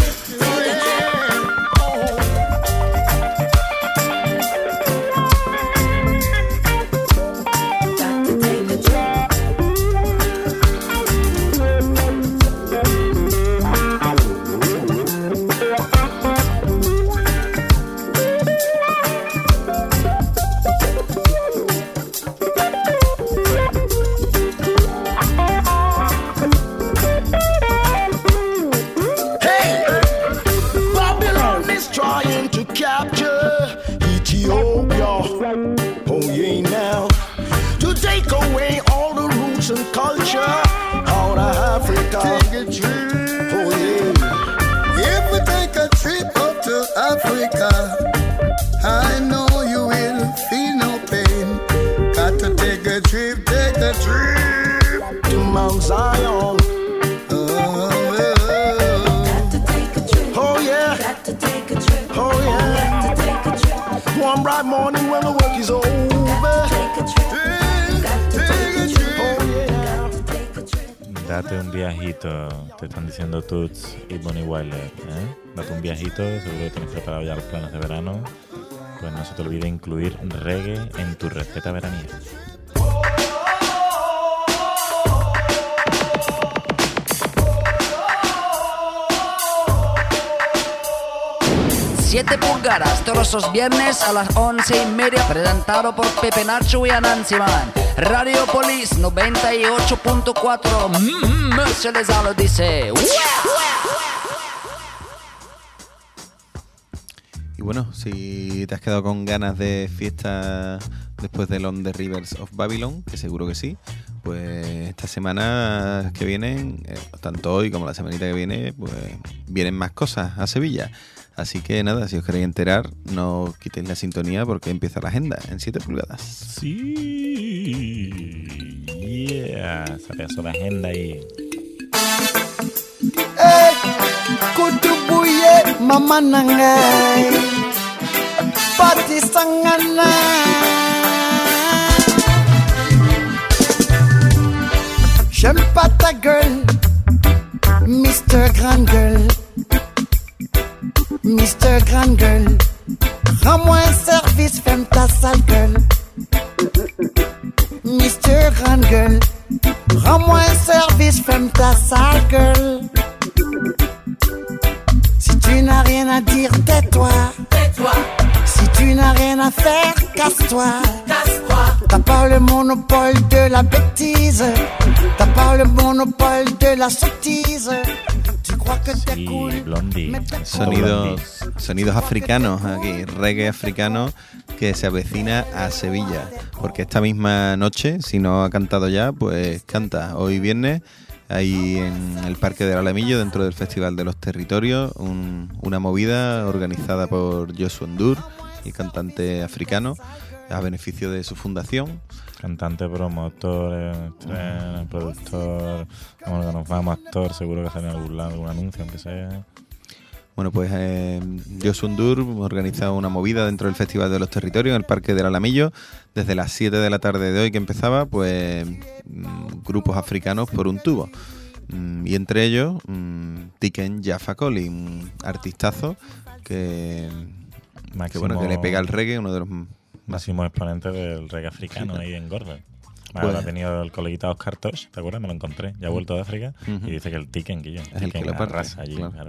I know you will feel no pain. Got to take a trip to Mount Zion. Got to take a trip. Oh yeah. Got to take a trip. Oh yeah. Got to take a trip. One bright morning when the work is over. Got to take a trip. Got to take a trip. Oh yeah. Got to take a trip. Date un viajito, te están diciendo Toots y Bunny Wailer, ¿eh? Date un viajito, seguro que tienes preparado ya los planes de verano. Pues no se te olvide incluir reggae en tu receta veraniega. 7 pulgadas, todos los viernes a las 11:30, presentado por Pepe Nacho y Anansi Man. Radiopolis 98.4, Monsieur Lesalo dice. Y bueno, si te has quedado con ganas de fiesta después del On the Rivers of Babylon, que seguro que sí, pues esta semana que vienen, tanto hoy como la semanita que viene, pues vienen más cosas a Sevilla. Así que nada, si os queréis enterar, no quitéis la sintonía porque empieza la agenda en 7 pulgadas. Sí. Yeah. Sale eso la agenda ahí. Kutubuye mama nangai Pati sangana J'aime pas ta gueule Mr. Grand Gueule Mr. Grand Gueule Rends-moi un service, ferme ta sale gueule Mr. Grand Gueule Rends-moi un service, ferme ta sale gueule Si tu n'as rien à dire, tais-toi. Tais-toi. Si tu n'as rien à faire, casse-toi. Casse-toi. T'as pas le monopole de la bêtise. T'as pas le monopole de la sottise. Tu crois que t'es cool. Blondie. Sonidos africanos aquí, reggae africano que se avecina a Sevilla. Porque esta misma noche, si no ha cantado ya, pues canta hoy viernes. Ahí en el Parque del Alamillo, dentro del Festival de los Territorios, una movida organizada por Joshua Ndur, el cantante africano, a beneficio de su fundación. Cantante, promotor, productor, como que nos vamos, actor, seguro que sale en algún lado, algún anuncio, aunque sea. Bueno, pues Joshua Ndur organiza una movida dentro del Festival de los Territorios en el Parque del Alamillo. Desde las 7 de la tarde de hoy que empezaba, pues grupos africanos por un tubo. Y entre ellos, Tiken Jah Fakoly, un artistazo que le pega al reggae, uno de los máximos exponentes del reggae africano ahí en Gordon. Ahora ha tenido el coleguita Oscar Tosh, ¿te acuerdas? Me lo encontré, ya ha vuelto de África, y dice que el Tiken, es el que lo arrasa allí. Claro.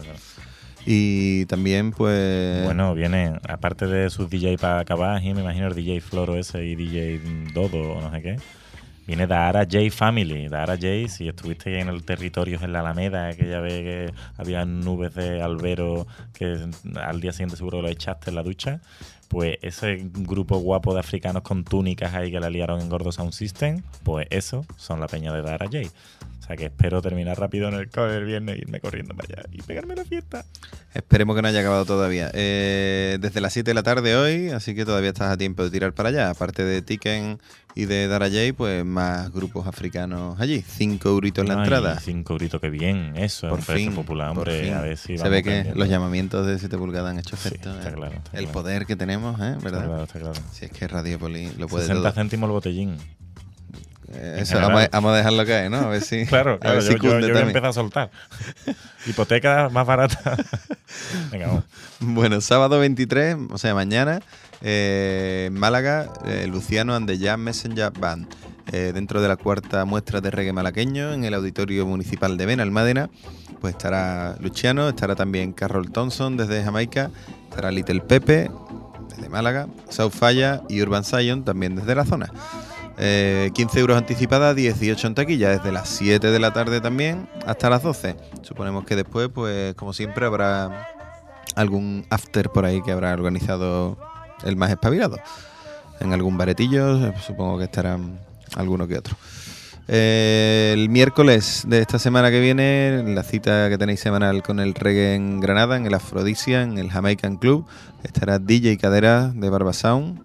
Y también, pues... Bueno, viene, aparte de sus DJ para acabar, me imagino el DJ Floro ese y DJ Dodo o no sé qué, viene Dahara J Family. Dahara J, si estuviste ahí en el Territorios en la Alameda, que ya ve que había nubes de albero que al día siguiente seguro lo echaste en la ducha, pues ese grupo guapo de africanos con túnicas ahí que la liaron en Gordo Sound System, pues eso son la peña de Dahara J. O sea que espero terminar rápido en el cole el viernes, irme corriendo para allá y pegarme la fiesta. Esperemos que no haya acabado todavía. Desde las 7 de la tarde hoy, así que todavía estás a tiempo de tirar para allá. Aparte de Tiken y de Dahara J, pues más grupos africanos allí. 5 euritos en la entrada. 5 euritos, qué bien. Eso por es un precio fin, popular, hombre. por fin. A ver si se ve que los llamamientos de 7 pulgadas han hecho efecto. Sí, está claro, el poder que tenemos, ¿verdad? Está claro. Si es que Radiopolis lo puede 60 todo. céntimos el botellín. Eso, vamos a dejarlo caer, ¿no? A ver si. Claro, a ver si yo voy a empezar a soltar. Hipoteca más barata. Venga, vamos. Bueno, sábado 23, o sea, mañana, en Málaga, Luciano and the Jazz Messenger Band. Dentro de la 4ª muestra de reggae malagueño en el Auditorio Municipal de Benalmádena, pues estará Luciano, estará también Carroll Thompson desde Jamaica, estará Little Pepe desde Málaga, South Falla y Urban Zion también desde la zona. 15 euros anticipada, 18 en taquilla, desde las 7 de la tarde también hasta las 12. Suponemos que después, pues como siempre, habrá algún after por ahí que habrá organizado el más espabilado. En algún baretillo, supongo que estarán alguno que otro. El miércoles de esta semana que viene, la cita que tenéis semanal con el reggae en Granada, en el Aphrodisia, en el Jamaican Club, estará DJ Cadera de Barba Sound.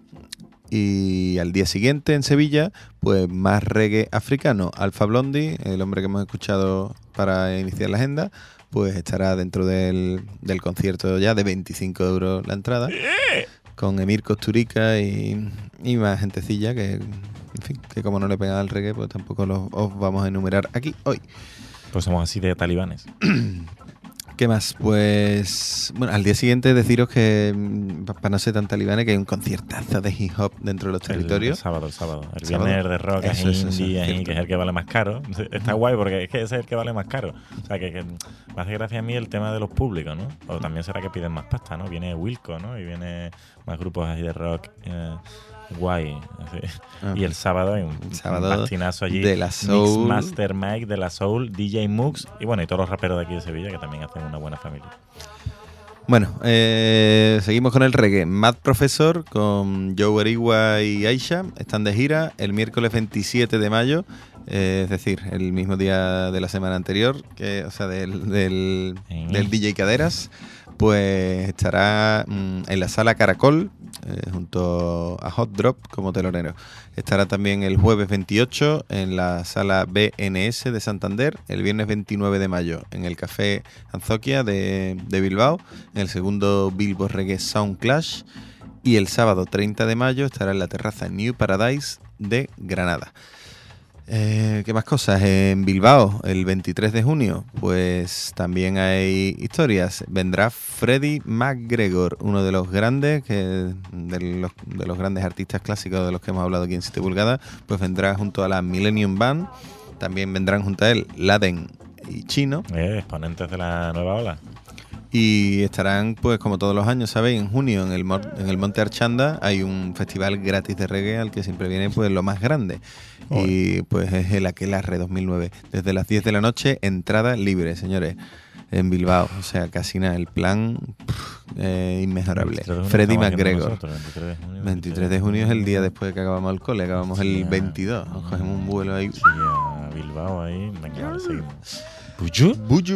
Y al día siguiente en Sevilla, pues más reggae africano. Alpha Blondie, el hombre que hemos escuchado para iniciar la agenda, pues estará dentro del concierto ya de 25 euros la entrada, con Emir Costurica y más gentecilla que, en fin, que como no le pegan al reggae, pues tampoco os vamos a enumerar aquí hoy. Pues somos así de talibanes. ¿Qué más? Pues bueno, al día siguiente deciros que, para no ser tan talibanes, que hay un conciertazo de hip hop dentro de los territorios. El sábado. El viernes de rock indie, que es el que vale más caro. Está guay porque es que ese es el que vale más caro. O sea, que me hace gracia a mí el tema de los públicos, ¿no? O también será que piden más pasta, ¿no? Viene Wilco, ¿no? Y viene más grupos así de rock guay. Así. Y el sábado hay un pastinazo allí. De la Soul. Mixmaster Mike de la Soul, DJ Mux y bueno, y todos los raperos de aquí de Sevilla que también hacen una buena familia. Bueno, seguimos con el reggae. Mad Professor con Joe Erigua y Aisha están de gira el miércoles 27 de mayo, es decir, el mismo día de la semana anterior, del DJ Caderas. Pues estará en la sala Caracol, junto a Hot Drop como telonero. Estará también el jueves 28 en la sala BNS de Santander, el viernes 29 de mayo en el Café Anzoquia de Bilbao, en el segundo Billboard Reggae Sound Clash, y el sábado 30 de mayo estará en la terraza New Paradise de Granada. ¿Qué más cosas? En Bilbao, el 23 de junio, pues también hay historias. Vendrá Freddie McGregor, uno de los grandes, de los grandes artistas clásicos de los que hemos hablado aquí en 7 pulgadas, pues vendrá junto a la Millennium Band. También vendrán junto a él Laden y Chino. Exponentes de la nueva ola. Y estarán, pues como todos los años, ¿sabéis? En junio en el Monte Archanda hay un festival gratis de reggae al que siempre viene pues lo más grande. Y pues es el Aquelarre 2009. Desde las 10 de la noche, entrada libre, señores, en Bilbao. O sea, casi nada, el plan inmejorable. Freddie McGregor. 23 de junio es el día después de que acabamos el cole. Acabamos el 22. Nos cogemos un vuelo ahí. Sí, a Bilbao ahí. Venga, seguimos. Buju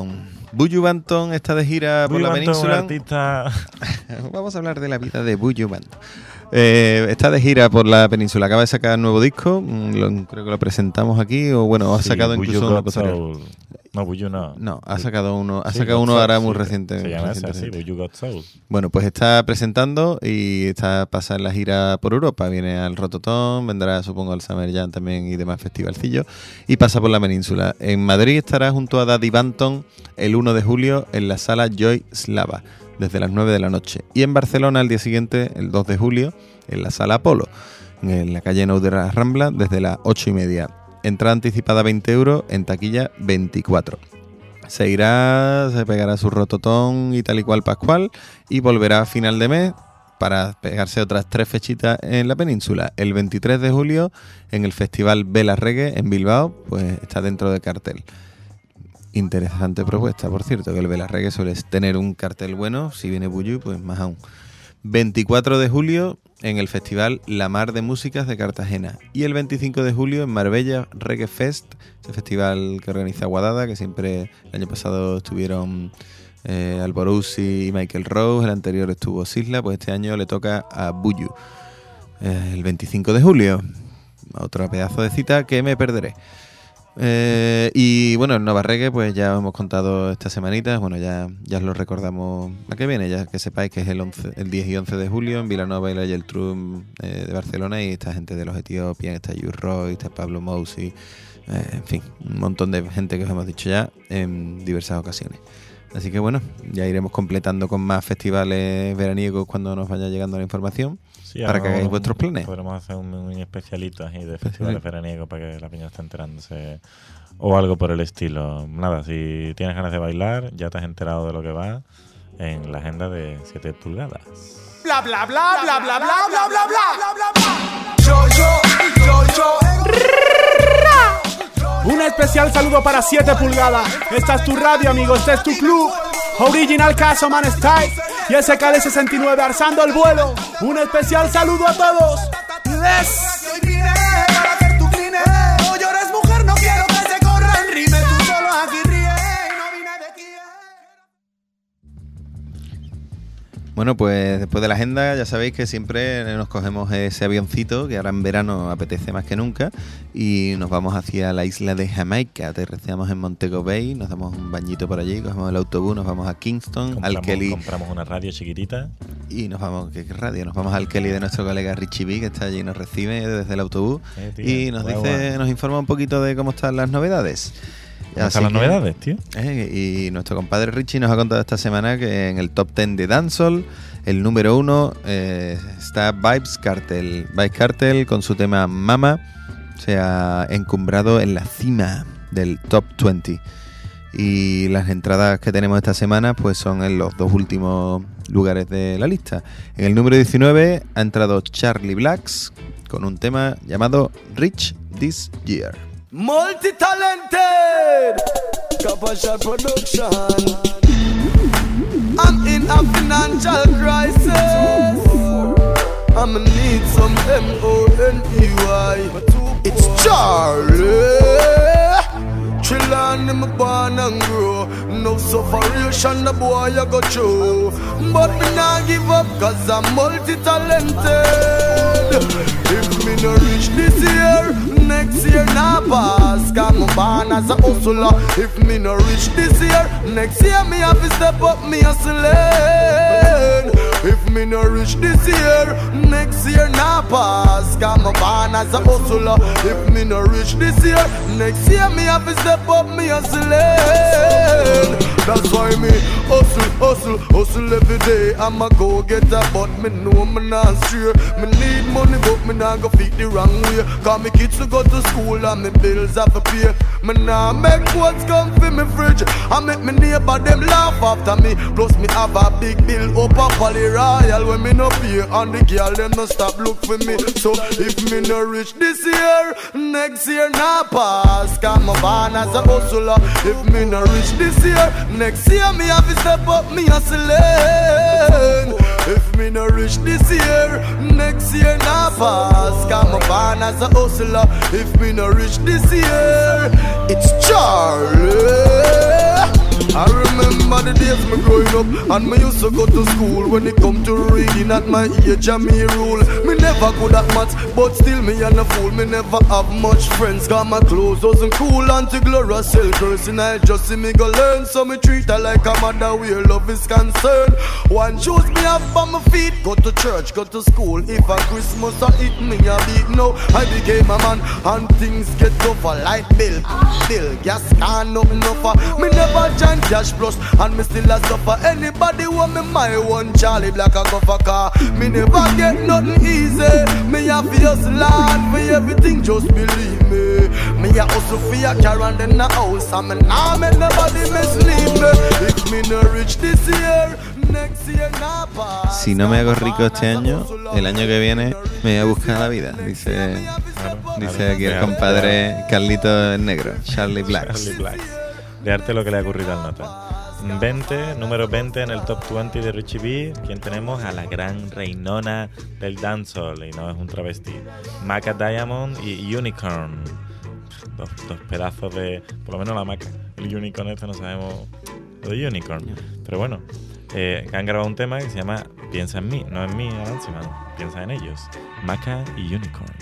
Banton está de gira por la península. Vamos a hablar de la vida de Buju Banton. Está de gira por la península. Acaba de sacar un nuevo disco. Creo que lo presentamos aquí. O bueno, ha sacado incluso una cosa. No, Buju no. No, ha sacado uno ahora muy reciente. Se llama ese así, Buju Got Soul. Bueno, pues está presentando y está pasando la gira por Europa. Viene al Rototom, vendrá supongo al Summer Jam también y demás festivalcillos. Y pasa por la península. En Madrid estará junto a Daddy Banton el 1 de julio en la sala Joy Slava, desde las 9 de la noche. Y en Barcelona al día siguiente, el 2 de julio, en la sala Apolo, en la calle Nou de la Rambla, desde las 8:30. Entrada anticipada 20 euros, en taquilla 24. Se pegará su rototón y tal y cual pascual y volverá a final de mes para pegarse otras 3 fechitas en la península. El 23 de julio en el Festival Vela Reggae en Bilbao, pues está dentro de cartel. Interesante propuesta, por cierto, que el Vela Reggae suele tener un cartel bueno. Si viene Buju, pues más aún. 24 de julio en el Festival La Mar de Músicas de Cartagena. Y el 25 de julio en Marbella Reggae Fest, ese festival que organiza Guadada, que siempre el año pasado estuvieron Alboruzzi y Michael Rose, el anterior estuvo Sisla, pues este año le toca a Buju. El 25 de julio, otro pedazo de cita que me perderé. Y bueno, el Nova Reggae, pues ya hemos contado esta semanita. Bueno, ya os lo recordamos la que viene, ya que sepáis que es el 10 y 11 de julio en Vilanova y la Geltrú de Barcelona. Y esta gente de los Ethiopian, está Yu Roy, está Pablo Mousi, en fin, un montón de gente que os hemos dicho ya en diversas ocasiones. Así que bueno, ya iremos completando con más festivales veraniegos cuando nos vaya llegando la información. Sí, para que hagáis vuestros planes. Podremos hacer un especialito así de festivales veraniegos para que la peña esté enterándose o algo por el estilo. Nada, si tienes ganas de bailar, ya te has enterado de lo que va en la agenda de 7 pulgadas. Bla bla bla bla bla bla bla bla bla bla bla. Yo. Un especial saludo para 7 pulgadas. Esta es tu radio, amigo, este es tu club. Original Caso Man Style y SKD69 alzando el vuelo. Un especial saludo a todos. Hoy vine para hacer tu cline. No llores, mujer, no quiero que se corran rime. Tú solo aquí ríe, no vine de aquí. Bueno, pues después de la agenda ya sabéis que siempre nos cogemos ese avioncito que ahora en verano apetece más que nunca y nos vamos hacia la isla de Jamaica. Aterrizamos en Montego Bay, nos damos un bañito por allí, cogemos el autobús, nos vamos a Kingston, al Kelly. Compramos una radio chiquitita. Y nos vamos, ¿qué radio? Nos vamos al Kelly de nuestro colega Richie B, que está allí y nos recibe desde el autobús y nos dice, nos informa un poquito de cómo están las novedades. ¿Dónde están las novedades, tío? Y nuestro compadre Richie nos ha contado esta semana que en el top 10 de Dancehall, el número 1 está Vybz Kartel con su tema Mama. Se ha encumbrado en la cima del top 20. Y las entradas que tenemos esta semana pues son en los 2 últimos lugares de la lista. En el número 19 ha entrado Charlie Blacks con un tema llamado Rich This Year. Multi-talented Kapasha Production. I'm in a financial crisis. I'ma need some M-O-N-E-Y. It's Charlie. Chillin' in my born and grow. No sufferation the boy I go through. But me nah give up cause I'm multi-talented. If me no reach this year, next year nah pass. Cause me born as a hustler. If me no reach this year, next year me have to step up me hustling. If me no reach this year, next year nah pass. Cause me born as a hustler. If me no reach this year, next year me have to step up me hustling. That's why me hustle every day. I'ma go get a but me know me not stray. Me need money but me not go feed the wrong way. Cause me kids to go to school and me bills have to pay. Me nah make what's come for me fridge. I make me neighbor them laugh after me. Plus me have a big bill up a Poly Royal when me no pay. And the girl them no stop look for me. So if me no reach this year, next year nah pass. Cause me born as a hustler. If me no reach this year, next year me have to step up me hustling. If me no reach this year, next year nah pass. Cause me born as a hustler. If me no reach this year, it's Charlie. I remember the days me growing up and me used to go to school. When it come to reading at my age and me rule. Me never good at maths but still me and a fool. Me never have much friends cause my clothes wasn't cool. Auntie Gloria sell girls and I just see me go learn. So me treat her like a mother where love is concerned. One shoes me have on my feet. Go to church, go to school. If a Christmas I eat me a beat. Now I became a man and things get tougher. Light bill, gas can't nothing offer. Me never join Cash Plus and me still a suffer. Anybody want me my one Charlie Black a go for car. Me never get nothing easy. Me have to hustle hard for everything, just believe me. Me a hustle for a car and then a house. And me nah make nobody mislead me. If me no reach this year, next year nah pass. Si no me hago rico este año, el año que viene me voy a buscar la vida. Dice aquí el compadre Carlito el Negro, Charlie Blacks. De arte lo que le ha ocurrido al nota. 20, número 20 en el top 20 de Richie B. Quien tenemos a la gran reinona del dancehall, y no es un travesti, Maca Diamond y Unicorn. Dos pedazos de, por lo menos la Maca. El Unicorn este no sabemos lo de Unicorn, pero bueno, han grabado un tema que se llama Piensa en mí, no en mí, Aranziman, piensa en ellos. Maca y Unicorn.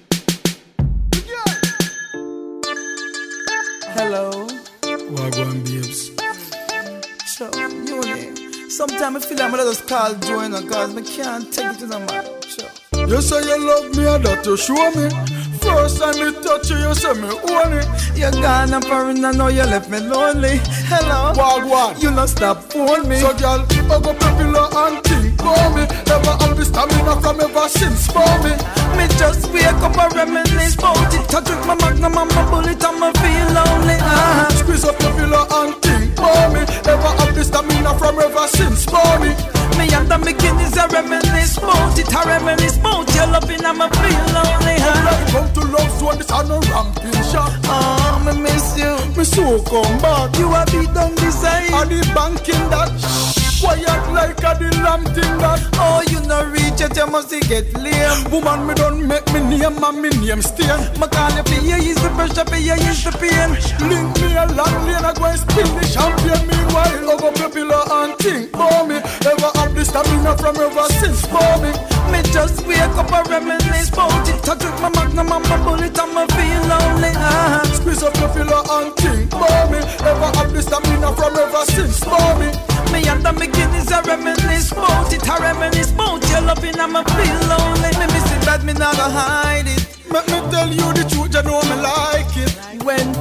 Hello. Wagwan babes. So, sometimes I feel like I'm just call Joanna cause I can't take it to the man. So. You say you love me and that you show me. First time me touch you, you say me own it. You're gone and foreign and now you left me lonely. Hello, Wagwan, you not stop phone me. So girl, I go popular and think for me. Never always stamina from ever since for me. Me just wake up and reminisce about it. I drink my magnum and my bullet and I feel lonely. Squeeze up your pillow and think for me. Never have the stamina from ever since for me. Me and the beginnings I reminisce about it. I reminisce about your loving and I feel lonely. Come to love zone, this are no ramping shot. Oh, me miss you. Me so come back. You a beat down the side. And the banking that quiet like a the lamb thing that. Oh, you no reach it, you must get lame. Woman, me don't make me name and me name stain. Me call you for you is the pressure, for you is the pain. Link me a long lane, I go and spin the champagne. Meanwhile, hug up your pillow and think for me. Ever have the stamina from ever since for me. Me just wake up and reminisce about it. I drink my magnum and my bullet and I feel lonely. Squeeze up your pillow and think for me. Ever have the stamina from ever since for me. Me and the beginnings I reminisce about it. I reminisce about your loving and I feel lonely. Me miss bad, me not gonna hide it. Let me tell you the truth, you know me like it. When you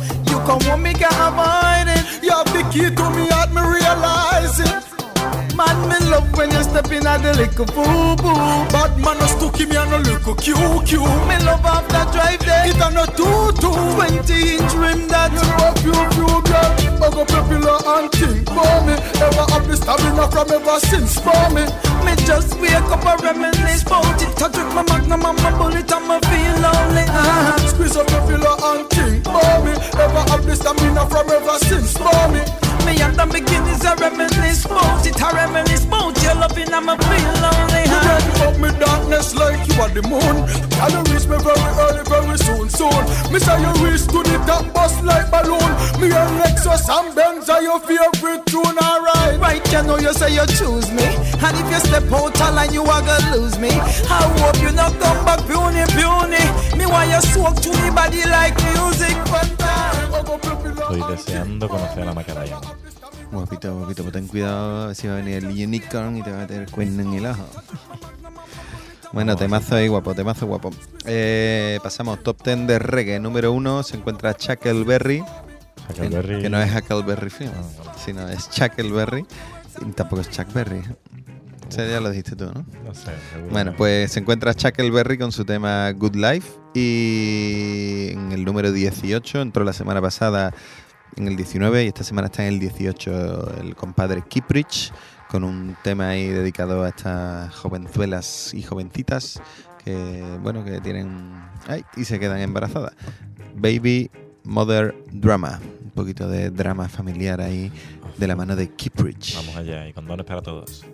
come on, me can't avoid it. You have the key to me heart, me realize it. Man, me love when you step in at the little boo-boo. Bad man, no stucky me and no little QQ. Me love after drive there, it a no 22 20-inch rim that you know a few girl. I go popular and think for me. Ever have the stamina from ever since for me. Me just wake up and reminisce about it. Touch with my magnum and my bullet and me feel lonely. Squeeze up popular and think for me. Ever have the stamina from ever since for me. Me and the beginnings I reminisce about it. I reminisce about your loving and I feel lonely. You bring up me darkness like you are the moon. And you reach me very early, very soon. Me say you reach to the top, bust like balloon. Me and Lexus and Benz are your favorite tune, alright. Right, you know you say you choose me. And if you step out of line, you are gonna lose me. I hope you not come back puny. Me want you soak to me body like music. Estoy deseando conocer a la Macaraya. Guapito, pues ten cuidado, a ver si va a venir el unicorn y te va a meter cuerno en el ojo. Bueno, temazo ahí, guapo. Pasamos, top 10 de reggae. Número 1 se encuentra Chuckleberry. Que no es Huckleberry Finn, sino es Chuckleberry. Y tampoco es Chuck Berry. O sea, ya lo dijiste tú, ¿no? No sé. Bueno, pues se encuentra Chuckleberry con su tema Good Life. Y en el número 18 entró la semana pasada en el 19 y esta semana está en el 18 el compadre Kiprich con un tema ahí dedicado a estas jovenzuelas y jovencitas que, bueno, que tienen... ¡Ay! Y se quedan embarazadas. Baby Mother Drama. Un poquito de drama familiar ahí de la mano de Kiprich. Vamos allá, y condones para todos.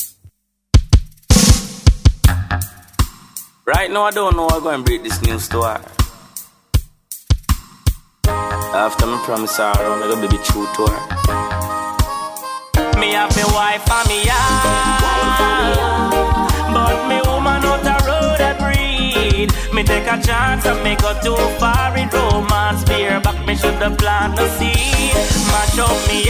Right now I don't know I'm going to break this news to her. After me promise her, I'm going to be true to her. Me have me wife and me yard, but me woman out the road a breed. Me take a chance and me go too far in romance. Fear back me should have planted the seed. Mash up me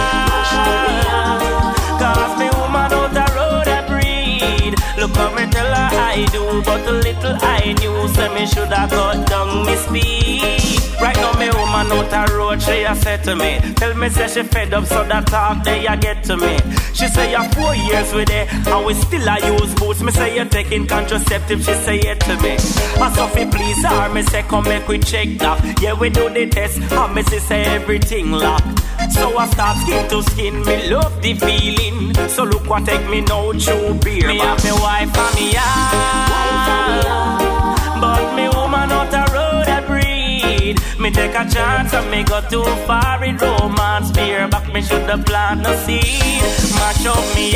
yard, cause me woman out the road a breed. Look how me tell her I do, but a little I knew. Say me should have cut down me speed. Right now me woman out a road, she a said to me, tell me say she fed up so that talk they a get to me. She say you're 4 years with it, and we still a use boots. Me say you're taking contraceptive, she say it to me. And Sophie please her, me say come make we check that. Yeah we do the test, and me say everything locked. So I start skin to skin, me love the feeling. So look what take me now through beer. Me have me wife and me yard, but me woman out a road a breed. Me take a chance and me go too far in romance. Fear back me should have planted no seed. Mash up me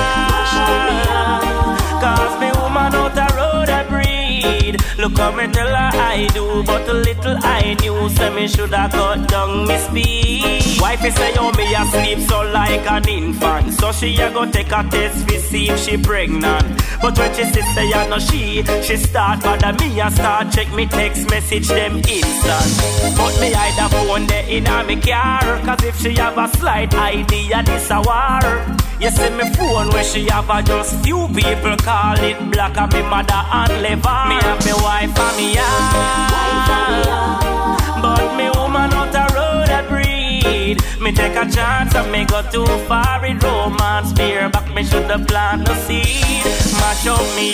yard, cause me woman out a road a breed. Look how me tell her I do, but a little I knew. Say me should have cut down me speed. Wifey say oh me asleep so like an infant. So she a go take a test to see if she pregnant. But when she say I know she start bother me and start check me text message them instant. But me hide the phone there in a me car, cause if she have a slight idea this a war. You see me phone where she have a just few people call it black and me mother and lever. Me have me wife and me yard, but me woman out a road a breed. Me take a chance and me go too far in romance. Fear back me should have planted no seed. Mash up me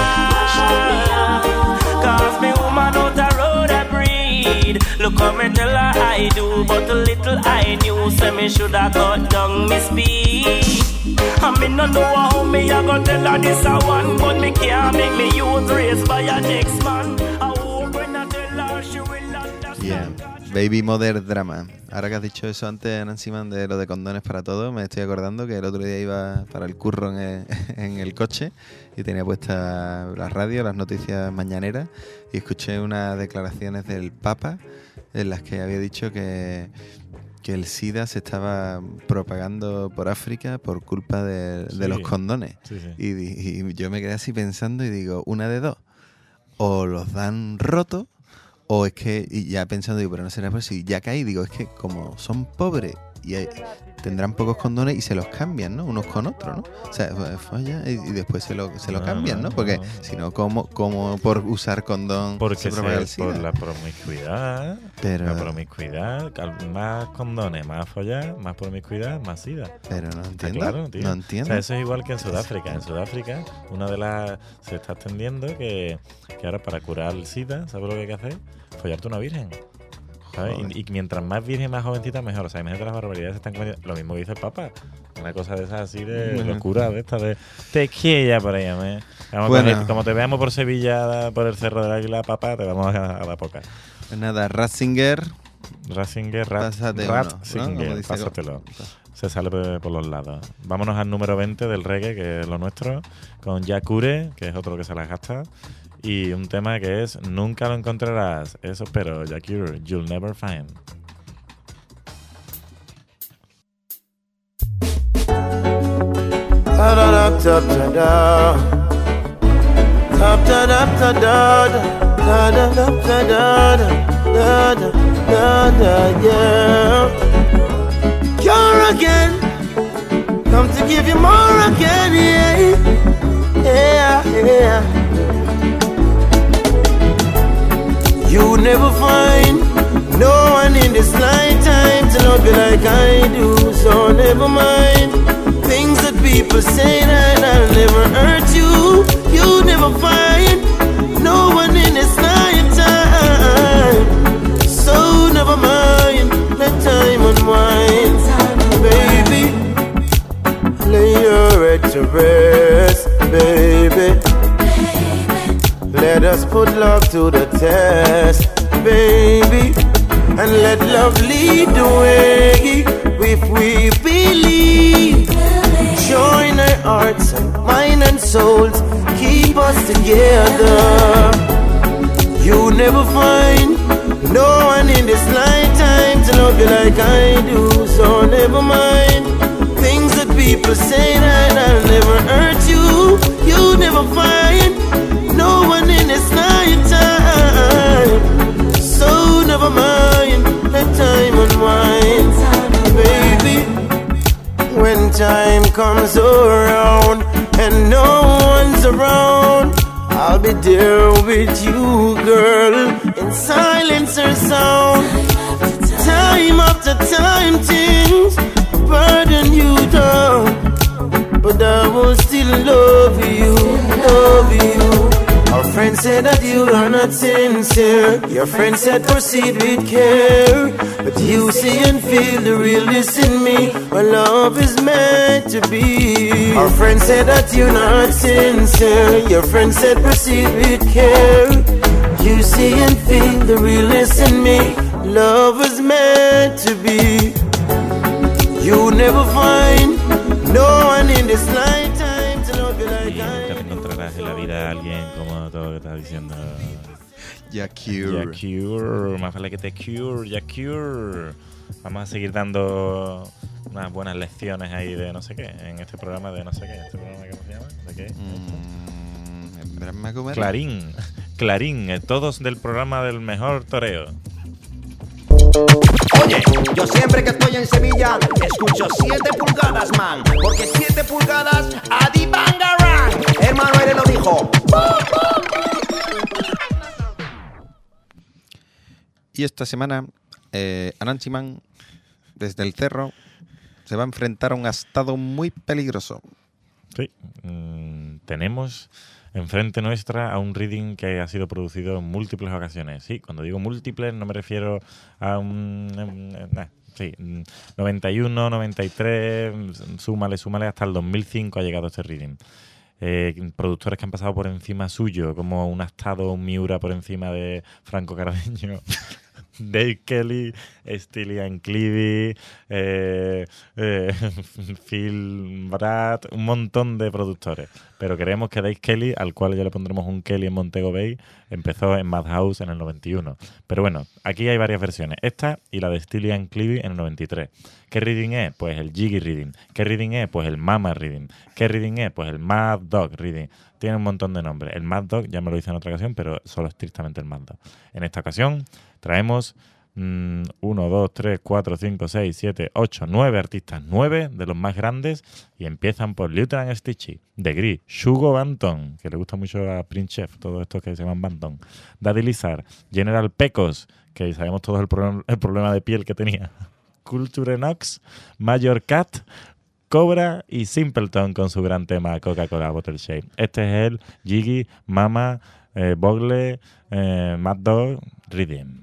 yard, cause me woman out a road a breed. Look how me tell her I do, but a little I knew. Say me should have cut down me speed. I me no know how me a go tell her this a one, but me can't make me youth raised by a next man. I hope when I tell her she will understand. Yeah. Baby Mother Drama. Ahora que has dicho eso antes, Nancy Man, de lo de condones para todos, me estoy acordando que el otro día iba para el curro en el coche y tenía puesta la radio, las noticias mañaneras, y escuché unas declaraciones del Papa en las que había dicho que el SIDA se estaba propagando por África por culpa de los condones. Sí, sí. Y yo me quedé así pensando y digo, una de dos, o los dan rotos, o es que, y ya pensando, digo, pero no será por si ya caí, digo, es que como son pobres y tendrán pocos condones y se los cambian, ¿no? Unos con otros, ¿no? O sea, folla y después se lo cambian, ¿no? Porque si no, ¿cómo por usar condón porque se propaga el SIDA? por la promiscuidad. Pero- La promiscuidad, más condones, más follar, más promiscuidad, más SIDA. Pero no Está entiendo, claro, tío. no entiendo. O sea, eso es igual que en Sudáfrica. En Sudáfrica, se está extendiendo que ahora para curar el SIDA, ¿sabes lo que hay que hacer? Follarte una virgen. ¿Sabes? Y mientras más virgen, más jovencita, mejor. O sea, imagínate las barbaridades que se están cometiendo. Lo mismo que dice el Papa. Una cosa de esas así de locura, de esta de te quiera por ahí, ¿me? Bueno. Como te veamos por Sevilla, por el Cerro del Águila, Papa, te vamos a dar poca. Pues nada, Ratzinger. Pásate uno, ¿no? Como dice pásatelo. Se sale por los lados. Vámonos al número 20 del reggae, que es lo nuestro, con Yakure, que es otro que se las gasta, y un tema que es Nunca lo encontrarás. Eso espero, Yakure, You'll Never Find. You're again, come to give you more again, yeah. You never find no one in this lifetime to love you like I do, so never mind things that people say that I'll never hurt you. You never find no one in this lifetime, so never mind, let time unwind. Baby, lay your head to rest, baby. Let us put love to the test, baby, and let love lead the way. If we believe, join our hearts and mind and souls, keep us together. You never find no one in this lifetime to love you like I do, so never mind things that people say that I'll never hurt you. You never find no one in this lifetime, so never mind, let time unwind. Baby, when time comes around and no one's around, I'll be there with you, girl, in silence or sound. Time after time, things burden you down, but I will still love you, love you. Our friend said that you are not sincere. Your friend said proceed with care, but you see and feel the realness in me. Our love is meant to be. Our friend said that you're not sincere. Your friend said proceed with care. You see and feel the realness in me. Love is meant to be. You never find no one in this lifetime to love you like I Nunca te encontrarás en la vida a alguien como todo lo que estás diciendo. Yakure. Más vale que te cure, Yakure. Vamos a seguir dando unas buenas lecciones ahí de no sé qué, en este programa de no sé qué. ¿Este programa cómo se llama? ¿De qué? Clarín, todos del programa del mejor toreo. Oye, yo siempre que estoy en Sevilla escucho 7 pulgadas, man, porque 7 pulgadas Adi Bangarang. Hermano, él lo dijo. Y esta semana, Ananchiman, desde el cerro, se va a enfrentar a un estado muy peligroso. Sí, tenemos enfrente nuestra a un reading que ha sido producido en múltiples ocasiones. Sí, cuando digo múltiples no me refiero a un... 91, 93, súmale hasta el 2005 ha llegado este reading. Productores que han pasado por encima suyo, como un Astado, un Miura por encima de Franco Cardeño, Dave Kelly, Steely Cleavy, Phil Brad, un montón de productores. Pero creemos que Dave Kelly, al cual ya le pondremos un Kelly en Montego Bay, empezó en Madhouse en el 91. Pero bueno, aquí hay varias versiones. Esta y la de Steely Cleavy en el 93. ¿Qué reading es? Pues el Jiggy Reading. ¿Qué reading es? Pues el Mama Reading. ¿Qué reading es? Pues el Mad Dog Reading. Tiene un montón de nombres. El Mad Dog ya me lo hice en otra ocasión, pero solo estrictamente el Mad Dog. En esta ocasión traemos 1, 2, 3, 4, 5, 6, 7, 8, 9 artistas, 9 de los más grandes, y empiezan por Lieutenant Stitchy, The Gris, Shugo Banton, que le gusta mucho a Prince Chef, todos estos que se llaman Banton, Daddy Lizard, General Pecos, que sabemos todos el problema de piel que tenía, Culture Knox, Major Cat, Cobra y Simpleton con su gran tema Coca-Cola Bottle Shape. Este es el Jiggy, Mama, Bogle, Mad Dog, Rhythm.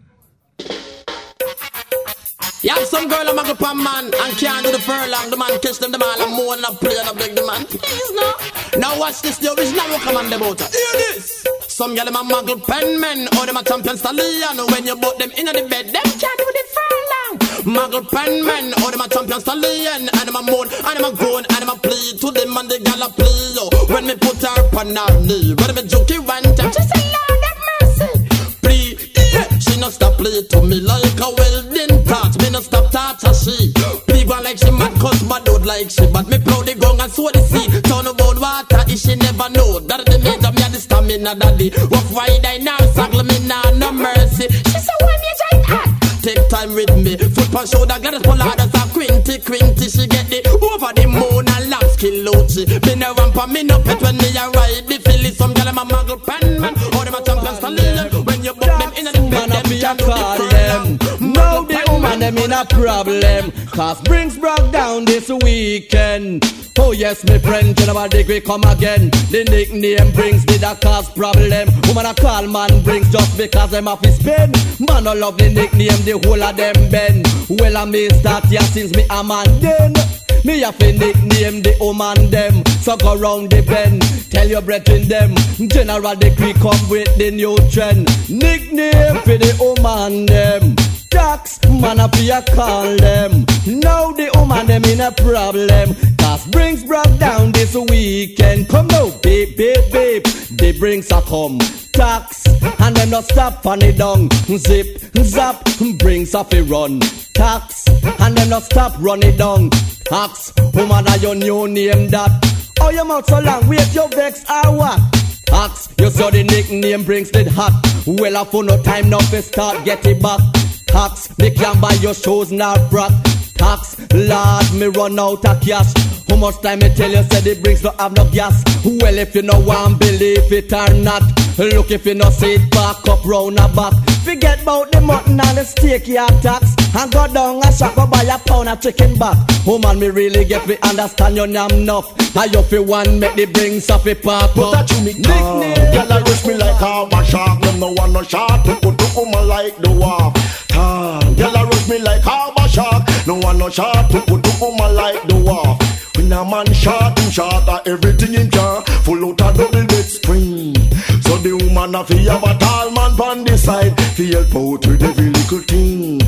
You have some girl a muggle pan man and can't do the furlong. The man kiss them all and more and a play and a beg the man. Please no. Now watch this, the original work on the boat. Hear this. Some girl them a muggle pen men or them a champion stallion. When you put them in the bed, them can't do the furlong. Muggle pen men or them a champion stallion. And them a moan and them a groan and them a plea to them and the gal a plea. Oh, when me put her upon her knee, when me jokey one time, she say Lord have mercy. Plea, yeah. She no stop play to me like a welding touch. Me no stop touch her she. Big one like she mad cause bad out like she. But me plow the gong and sow the seed. Turn about water if she never know. That the major me a the stamina daddy. Rough ride I now saddle me now no mercy. She say why me giant hot. Take time with me. Foot on shoulder Gladys Polladas and Quinty. She get the over the moon and laps Kilochi. Me no ramp and me no pet when me a ride the filly. Some gyal am a muggle pen man or them a champion stallion. When you buck them in the bed them can do the them. Now the woman them in a problem. Cause Brings broke down this weekend. Oh yes, my friend, you know what degree come again. The nickname Brings did a cause problem. Woman a call man Brings just because them have to spend. Man I love the nickname, the whole of them bend. Well I may start here since me a man then. Me have a nickname the woman them. So go round the bend, tell your brethren them. General degree come with the new trend. Nickname for the woman them. Tax man up here call them. Now the woman them in a problem. Cause Brings broke down this weekend. Come now, babe, babe, babe. The Brings a come. Tax and them not stop on it down. Zip, zap, Brings off a run. Tax and them not stop run it down. Tax, woman are your new name that. Oh your mouth so long, wait your vex or what? Tax, you saw the nickname Brings it hot. Well I for no time now to start get it back. Tax, me can't buy your shoes nor brat. Tax, Lord, me run out of cash. How much time me tell you say the Brings don't have no gas? Well, if you no want believe it or not, look if you no see it back up round a back. Forget about the mutton and the steak you have tax. And go down a shop and buy a pound of chicken back. Oh man, me really get me understand your name enough. Now you fi one make the Brings off a park. But that you me nickname. Girl I rush me like a shark. Them no want no shark to put to woman like the wharf. Girl I rush me like a shark. No want no shark to put to woman like the wharf. When a man shot him shot at everything in jar. Full out a double bed spring. So the woman a fi have a tall man pon the side. Fi help out with every little thing.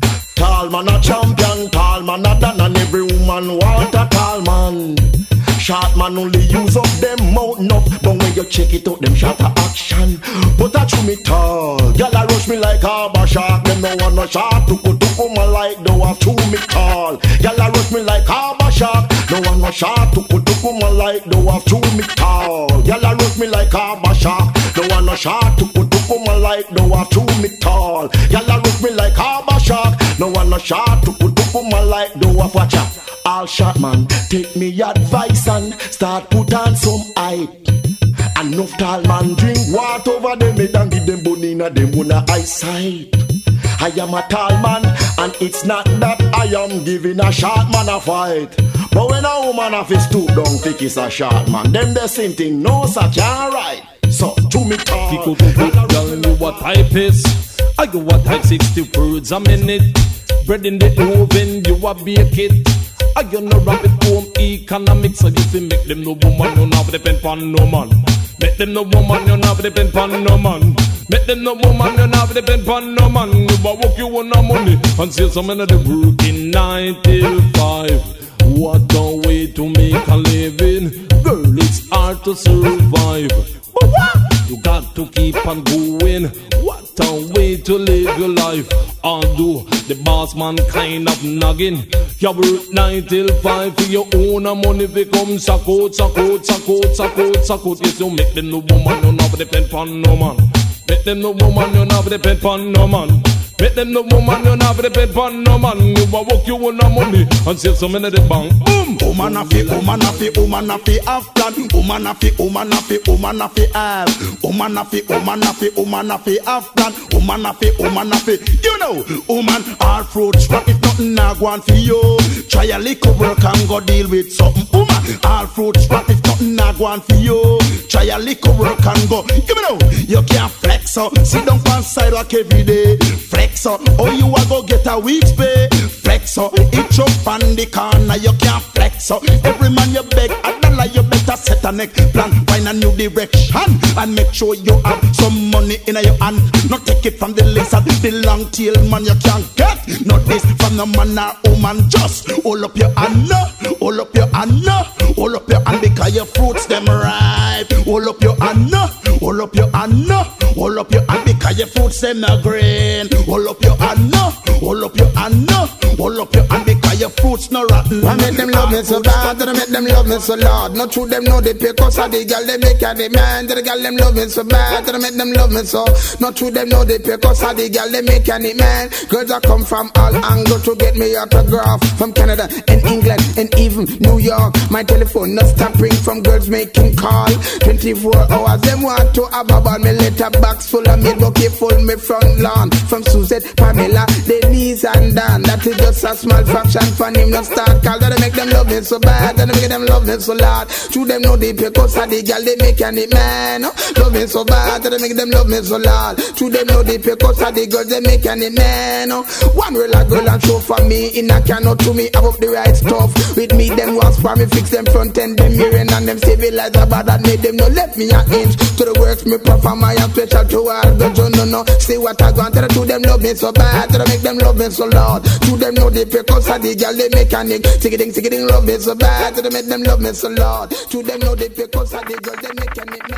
Tall man a champion, tall man a done. And every woman want a tall man. Short man only use up them mouth enough. But when you check it out, them shot a action. But that you me tall. Girl a rush me like a shark. Them no want no shark to put to woman like the wharf. To me tall. Girl a rush me like a shark. No want no shark to put to woman like the wharf. To me tall. Girl a rush me like a shark. No want no shark to put to woman like the wharf. To me tall. Girl a rush me like a shark. No want no shark to put to woman like the wharf. Watch out. All shot man, take me advice and start put on some hype. Enough tall man drink water over them head and give them bonina them wanna eyesight. I am a tall man and it's not that I am giving a short man a fight. But when a woman have to stoop down to kiss a short man, them the same thing, no sir can't ride. So to me tall. Pick up a book, girl, you what type is. I go what type 60 words a minute. Bread in the oven, you a bake it. I you no rabbit home economics. So you fi make them no woman, you never depend on no man. Make them no woman, you never depend on no man. Make them no woman, you never depend on no man. You a work you want no money and see some men of the working 9 till 5. What a way to make a living. Girl, it's hard to survive. But what? You got to keep on going. What a way to live your life. Although the boss man kind of nagging. You work 9 till 5 for your own money. If it comes sack out. Yes, you make them no woman, you never depend on no man. Make them no woman, you never depend on no man. Make them no woman, you not the bed pan no man. You a work you want no money and save some in the bank. Boom. Woman a fi have plan. Woman a fi have. Woman a fi have plan. Woman a fi. You know, woman all fruits. But if nothing na go on for you, try a little work and go deal with something. Woman all fruits. But if nothing na go on for you, try a little work and go. You know, you can't flex up. Sit down on sidewalk every day. Flex up. Oh, you a go get a week's pay. Flex up. Each up on the corner. You can't flex up. Every man you beg a dollar, you better set a neck plan. Find a new direction and make sure you have some money in your hand. Not take it from the legs of the long tail man you can't get. Not this from the man or woman. Just hold up your hand, hold up your hand, hold up your hand because your fruits them ripe. Hold up your hand, hold up your hand, hold up your hand because your fruits them are green. Hold up your hand, hold up your hand, hold up your hand because your fruits no rotten. I make them love me so bad, I make them love me so loud. Not true them know they pay cause of the girl they make a demand. The girl them love me so bad, I make them love me so. Not true them know they pay cause of the girl they make a demand. Girls that come from all angles to get me autograph. From Canada and England and even New York. My telephone not stop ring from girls making call. 24 hours them want to have about me letter box full of me bouquet full me front lawn. From Suzette, Pamela, Denise and Dan. That is just a small fraction for him not start call. That make them love me so bad, that make them love me so loud. To them know they pay cause of the girl they make any man. Love me so bad, that make them love me so loud. To them know they pay cause of the girl they make any man. One real a girl and show for me in a cannot to me have up the right stuff. With me them once for me fix them front end them mirroring and them civilize about that made them no left me an inch. To the works me perform I am special to all the no. See what I want to them love me so bad, that make them love me so loud. To them know they pay cause of the girl they make a nick. Tickety love me so bad, that make them love me so loud. To them know they pay cause of the girl they make a nick.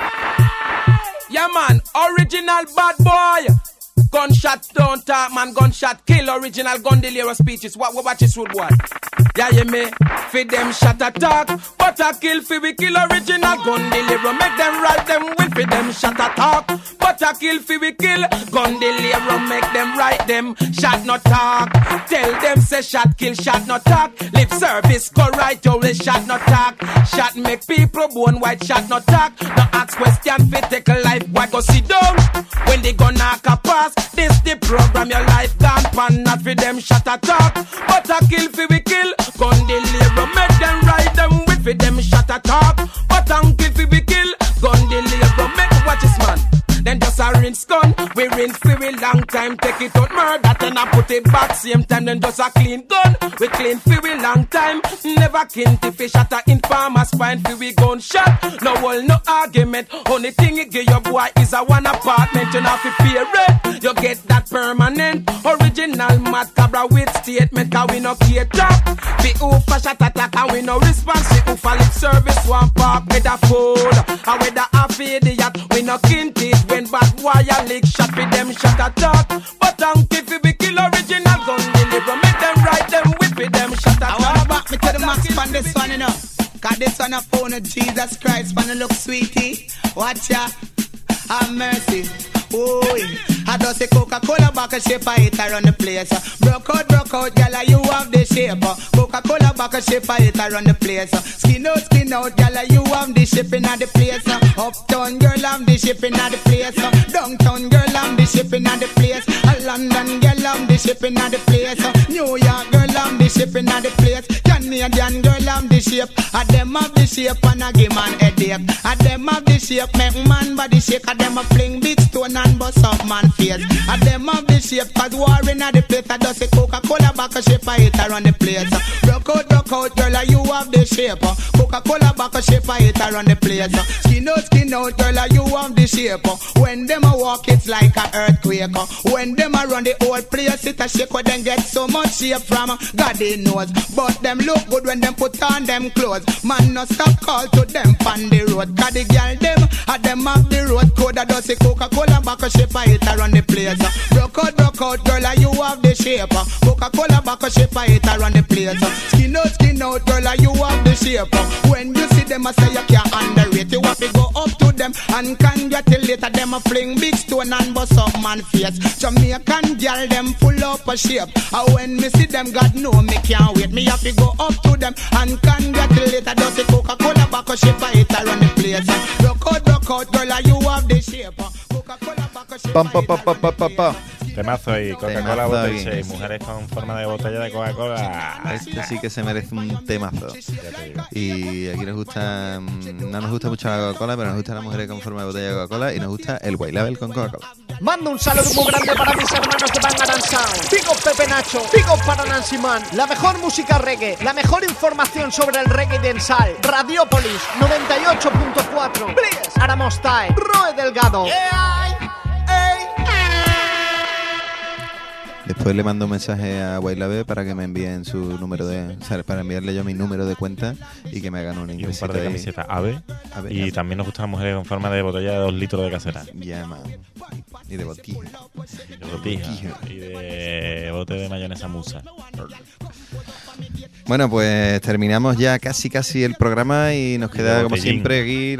Yeah man, original bad boy. Gunshot don't talk, man. Gunshot kill. Original gun deliver speeches. What watch this rude boy? Yeah, you me. Feed them shot attack, but I kill fi we kill. Original gun deliver. Make them ride them with feed them shot attack, but I kill fi we kill. Gun deliver. Make them ride them shot not talk. Tell them say shot kill, shot not talk. Lip service go right away, shot not talk. Shot make people bone white, shot not talk. No ask question fi take a life. Why go sit down when they gonna knock a pass? This the program, your life gone pan. Not for them shot attack, but I kill fi we kill. Gun deliver, make them ride them with for them shot attack, but I kill fi we kill. Gun deliver, make watch this man. Then just a rinse gun, we rinse for a long time. Take it out murder, then I put it back same time. Then just a clean gun, we clean for a long time. Never kin if a shot a informer's fine for we gunshot. No wall, no argument. Only thing you give your boy is a one apartment. You not fi pay rent, you get that permanent. Original mad cabra with statement, cause we no cater. We who for shot attack and we no response. We who for lip service, one park with a food. And with a half idiot, we no kin teeth. When bad wire lick shot with them shot attack, but if we kill original gun deliver, make them ride them with them shot attack. I want back me to the max on this one, you know. Cause this one a phone of Jesus Christ, man, look sweetie. Watch ya, have mercy. Oh, I just say Coca-Cola back a shape, I hit around the place. Broke out, gala, you have the shape. Coca-Cola back a shape, I hit around the place. Skin out, gala, you have the shipping at the place. Uptown girl, I'm the shipping at the place. Downtown girl, I'm the shipping at the place. London girl, I'm the shipping at the place. New York girl, I'm the shipping at the place. Canadian girl, I'm the shape. I them have the shape and I give man headache. I them have the shape, make man body shake. I them a fling big stone and bust up man face. I them have the shape, cause war in at the place. I just say Coca-Cola back a shape, I hit around the place. Broke out, girl, you have the shape. Coca-Cola back a shape, I hit around the place. Skin out, girl, you have the shape. When them a walk, it's like a earthquake. When them a run the whole place, it a shake. When them get so much shape from God they knows. But them look good when them put on them clothes. Man no stop call to them on the road. Cause the girl them have the road code. I just say Coca-Cola back a shape, I hit around the place. Broke out, girl, you have the shape. Coca-Cola back a shape, I hit around the place. Skin skin out, girl, you have the shape. When you see them, I say you can't underrate. You have to go up to them and congratulate them. A fling big stone and bust up man face. Jamaican girl, them full up a shape. And when me see them, God know me can't wait. Me have to go up to them and congratulate. I does the Coca-Cola back a shape, I hit around the place. Rock out, girl, you have the shape. Coca-Cola back a shape, Pam, pa, pa, pa, pa, pa, pa. Temazo y Coca-Cola botella y mujeres con forma de botella de Coca-Cola. Este sí que se merece un temazo. Y aquí nos gusta, no nos gusta mucho la Coca-Cola, pero nos gustan las mujeres con forma de botella de Coca-Cola y nos gusta el White Label con Coca-Cola. Mando un saludo muy grande para mis hermanos de Bangarang Sound. Big up Pepe Nacho, big up para Nancy Man. La mejor música reggae, la mejor información sobre el reggae densal. Radiopolis 98.4. Blitz, Aramostae, Roe Delgado. Después le mando un mensaje a White Label para que me envíen su número de, o sea, para enviarle yo mi número de cuenta y que me hagan un ingresito. Y un par de camisetas AVE. Y también nos gustan las mujeres con forma de botella de 2 litros de casera. Ya, man. Y de botija. Y de botija. Y de bote de mayonesa musa. Bueno, pues terminamos ya casi el programa y nos queda como siempre aquí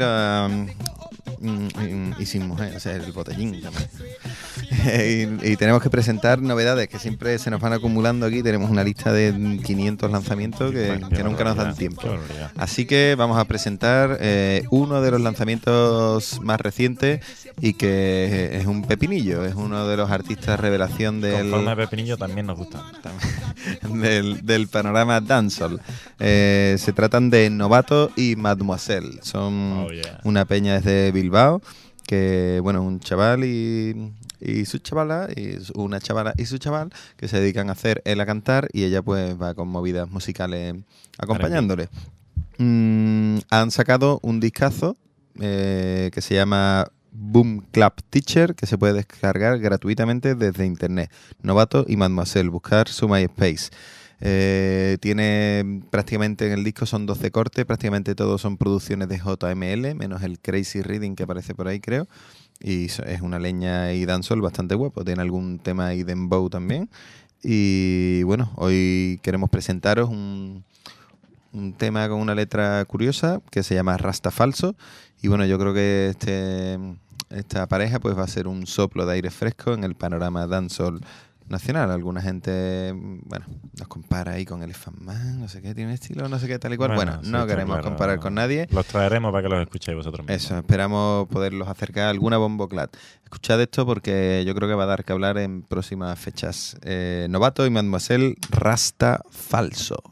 y sin mujer, o sea, el botellín también. y tenemos que presentar novedades que siempre se nos van acumulando aquí. Tenemos una lista de 500 lanzamientos que nunca nos dan tiempo. Así que vamos a presentar uno de los lanzamientos más recientes y que es un pepinillo. Es uno de los artistas revelación del... Con forma de pepinillo también nos gusta. del panorama dancehall. Se tratan de Novato y Mademoiselle. Son una peña desde Bilbao que, bueno, un chaval y su chavala, y una chavala y su chaval, que se dedican a hacer él a cantar y ella pues va con movidas musicales acompañándole. Han sacado un discazo que se llama Boom Clap Teacher, que se puede descargar gratuitamente desde internet. Novato y Mademoiselle, buscar su MySpace. Tiene prácticamente en el disco son 12 cortes, prácticamente todos son producciones de JML, menos el Crazy Reading que aparece por ahí, creo. Y es una leña y dancehall bastante guapo. Tiene algún tema ahí de dembow también. Y bueno, hoy queremos presentaros un tema con una letra curiosa que se llama Rasta Falso. Y bueno, yo creo que esta pareja pues va a ser un soplo de aire fresco en el panorama dancehall nacional. Alguna gente, bueno, nos compara ahí con Elephant Man, no sé qué, tiene un estilo, no sé qué, tal y cual. Bueno, no queremos comparar con nadie. Los traeremos para que los escuchéis vosotros mismos. Eso, esperamos poderlos acercar a alguna bomboclat. Escuchad esto porque yo creo que va a dar que hablar en próximas fechas. Novato y Mademoiselle, Rasta Falso.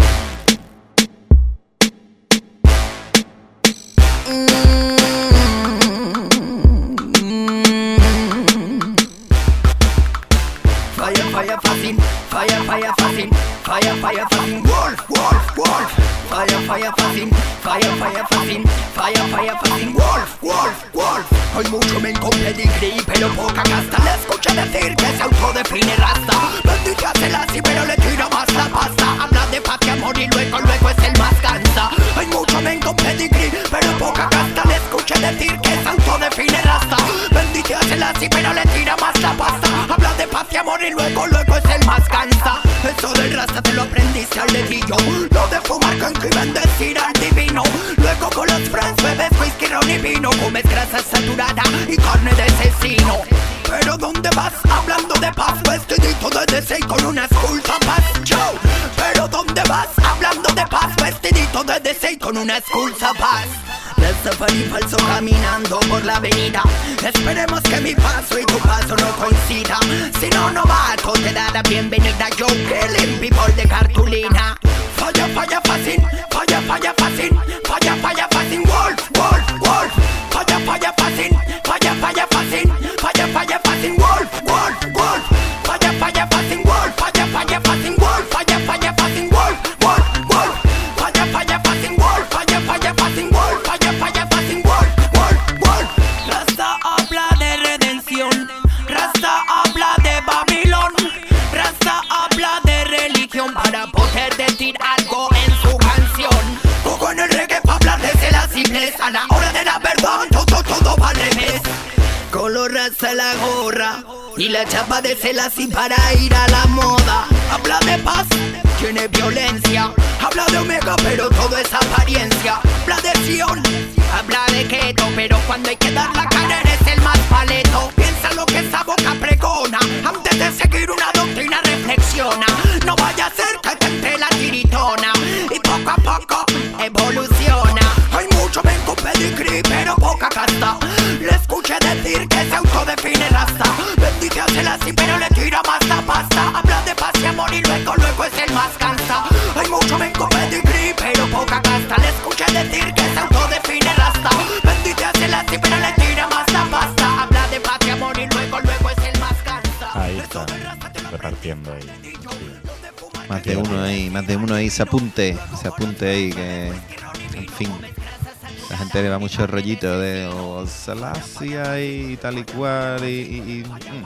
Fire fasting, fire fasting, fire fasting, wolf, wolf, wolf. Fire fasting, fire fasting, fire fasting, wolf, wolf, wolf. Hay mucho men con pedigrí, pero poca casta. Le escuché decir que se autodefine rasta. Bendiga Selassie, pero le tira más la pasta. Habla de paz y amor y luego es el más cansa. Hay mucho men con pedigrí, pero poca casta. Le escuché decir que se autodefine rasta. Bendiga Selassie, pero le tira más la pasta. Habla de paz y amor y luego es el más cansa. Eso del rasta te lo aprendiste al dedillo. Lo de fumar con que bendecir al divino. Luego con los friends bebes whisky, ron y vino. Comes grasa saturada y carne de cecino. Pero ¿dónde vas? Hablando de paz, vestidito de DC con una school zapas. Yo. Pero ¿dónde vas? Hablando de paz, vestidito de DC con una school zapas. Rastafari falso caminando por la avenida. Esperemos que mi paso y tu paso no coincida. Si no, novato te dará bienvenida. Yo killing people de cartulina. Falla, falla, fascin, falla, falla, fascin, falla, falla, fascin, wolf, wolf, wolf. Falla, falla, fascin, falla, falla, fascin, falla, falla, fascin, wolf, wolf, wolf. Falla, falla, fascin, wolf, falla, falla, fascin, wolf, falla, falla, fascin, wolf, wolf, wolf. Falla, falla, fascin, wolf, falla, falla, fascin, wolf, falla, falla, fascin, wolf, wolf, wolf. Rasta habla de redención, Rasta habla de Babilón, Rasta habla de religión para poder decir algo en su canción. Poco en el reggae para hablar de Selassie, a la hora de la verdad todo va al revés. Color Rasta la gorra y la chapa de Selassie para ir a la moda. Habla de paz, tiene violencia. Habla niega, pero todo es apariencia. Habla de Sion, habla de keto, pero cuando hay que dar la cara eres el más paleto. Piensa lo que esa boca pregona, antes de seguir una doctrina reflexiona. No vaya a ser que te entre la tiritona y poco a poco evoluciona. Hay mucho ven con pedigrí, pero poca casta. Le escuché decir que se autodefine rasta. Bendice hacerla así, pero le tira más la pasta. Habla de paz y amor y luego es el más cansa. Hay mucho ven con pedigrí, pero poca casta. Le escuché decir que se autodefine rasta. Bendice hacerla así, pero le tira más la pasta. Habla de paz y amor y luego es el más cansa. Ahí está, repartiendo ahí. Más de uno ahí se apunte ahí que, en fin, la gente le va mucho el rollito de Salacia y tal y cual y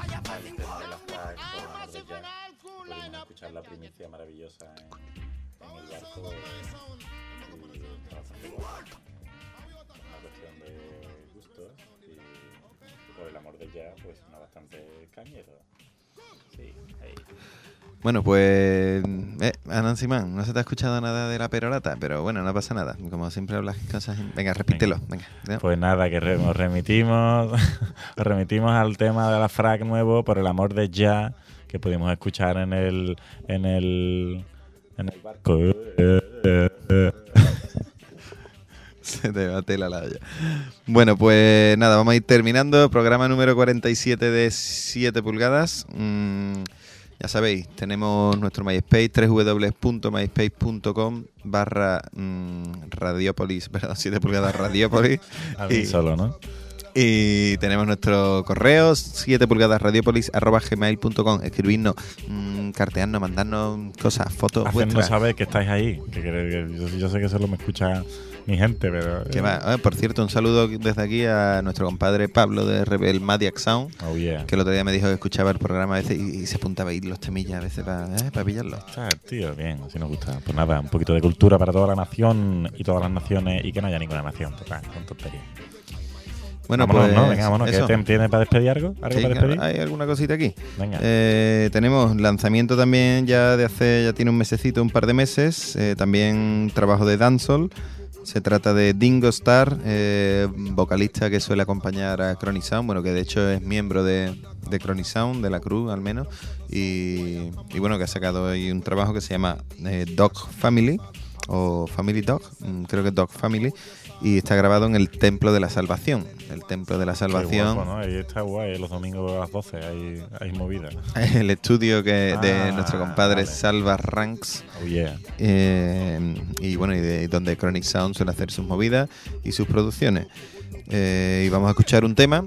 escuchar la primicia maravillosa en el barco y está bastante guay. Una cuestión de gustos y por el amor del jazz pues suena bastante cañero. Sí, ahí. Bueno, pues Anansi Man, no se te ha escuchado nada de la perorata, pero bueno, no pasa nada. Como siempre hablas cosas. Venga, repítelo. Venga. Pues nada, que nos remitimos al tema de la frac nuevo, Por el amor de jazz, que pudimos escuchar en el barco. Se te bate la laya. Bueno, pues nada, vamos a ir terminando. Programa número 47 de 7 pulgadas. Ya sabéis, tenemos nuestro MySpace, www.myspace.com/Radiopolis, perdón, 7 pulgadas Radiopolis. Y solo, ¿no? Y tenemos nuestro correo, 7pulgadasradiopolis@gmail.com. Escribirnos, cartearnos, mandarnos cosas, fotos Hacernos vuestras. saber que estáis ahí. Yo sé que solo me escucha mi gente, pero... Que va. Por cierto, un saludo desde aquí a nuestro compadre Pablo de Rebel Madiac Sound, que el otro día me dijo que escuchaba el programa a veces y se apuntaba ahí los temillas a veces para pillarlos. Tío, bien, así nos gusta. Pues nada, un poquito de cultura para toda la nación y todas las naciones y que no haya ninguna nación, total, con tonterías. Bueno, vámonos, pues ¿no? Venga, vámonos. eso. ¿Qué tienes para despedir algo? ¿Algo Sí, para despedir? ¿hay alguna cosita aquí? Venga. Tenemos lanzamiento también ya tiene un mesecito, un par de meses. También trabajo de dancehall. Se trata de Dingo Star, vocalista que suele acompañar a Chronic Sound, bueno, que de hecho es miembro de Chronic Sound, de la crew al menos, y bueno, que ha sacado ahí un trabajo que se llama Dog Family, o Family Dog, creo que es Dog Family, y está grabado en el Templo de la Salvación. El Templo de la Salvación. Qué guapo, ¿no? Ahí está guay, los domingos a las 12 hay movida. El estudio de nuestro compadre Salva Ranks. Oh, yeah. Y bueno, y donde Chronic Sound suele hacer sus movidas y sus producciones. Y vamos a escuchar un tema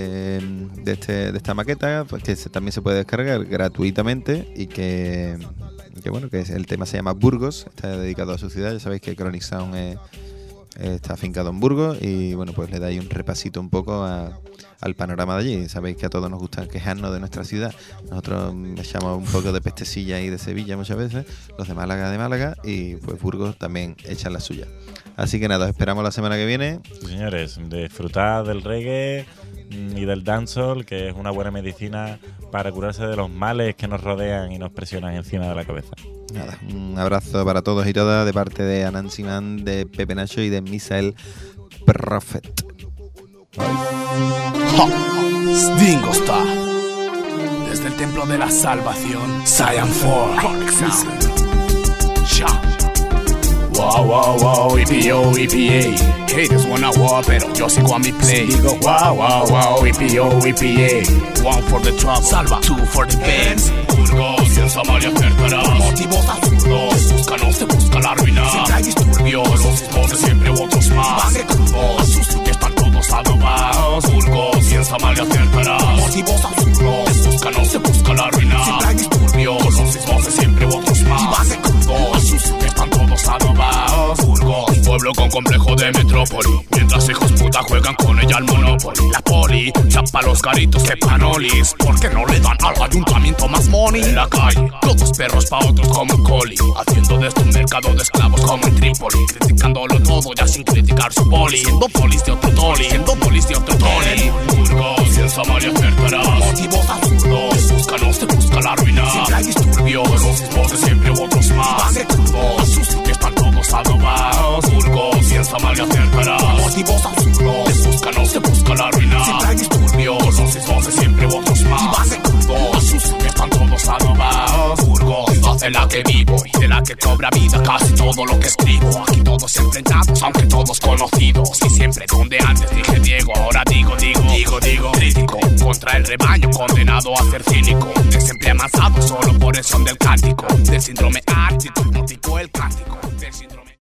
de esta maqueta, pues, que también se puede descargar gratuitamente y que bueno, que el tema se llama Burgos, está dedicado a su ciudad. Ya sabéis que Chronic Sound está afincado en Burgos y bueno, pues le dais un repasito un poco al panorama de allí. Sabéis que a todos nos gusta quejarnos de nuestra ciudad. Nosotros echamos un poco de pestecilla ahí de Sevilla muchas veces, los de Málaga, y pues Burgos también echan la suya. Así que nada, os esperamos la semana que viene. Sí, señores, disfrutad del reggae y del dancehall, que es una buena medicina para curarse de los males que nos rodean y nos presionan encima de la cabeza. Nada, un abrazo para todos y todas de parte de Anansi Man, de Pepe Nacho y de Misael Prophet. Dingo Star. Desde el Templo de la Salvación, Cyan 4, Chronic Sound. Ya. Wow, wow, wow, EPO, EPA. Haters wanna war, pero yo sigo a mi play. Digo, wow, wow, wow, EPO, EPA. One for the trouble, salva, two for the bands. Burgos y en Samaria cercará motivos absurdos. Busca, no se busca la ruina. Siempre hay disturbios, los mismos de siempre otros más. Van de crudos, sus que están todos adobados. Burgos y en Samaria cercará motivos absurdos. Busca, no se busca la ruina. Siempre hay disturbios, los mismos de siempre otros más. Y van de crudos, sus que están todos adobados. Burgos, un pueblo con complejo de metrópoli. Mientras hijos puta juegan con ella al Monopoly. La poli chapa los garitos de panolis, porque no le dan al ayuntamiento más money. En la calle, todos perros pa' otros como coli, haciendo de esto un mercado de esclavos como en Trípoli. Criticándolo todo ya sin criticar su poli. Siendo polis de otro toli, Burgos y en Samaria cercará motivos absurdos. Busca, no se busca la ruina. Siempre hay disturbios, los mismos de siempre otros más. Van de crudos, sus que están todos a todo lo que escribo. Aquí todos enfrentados, aunque todos conocidos. Y siempre donde antes dije Diego, ahora digo. Crítico, contra el rebaño, condenado a ser cínico. De siempre amasado, solo por el son del cántico. Del síndrome ártico, hipnótico el cántico.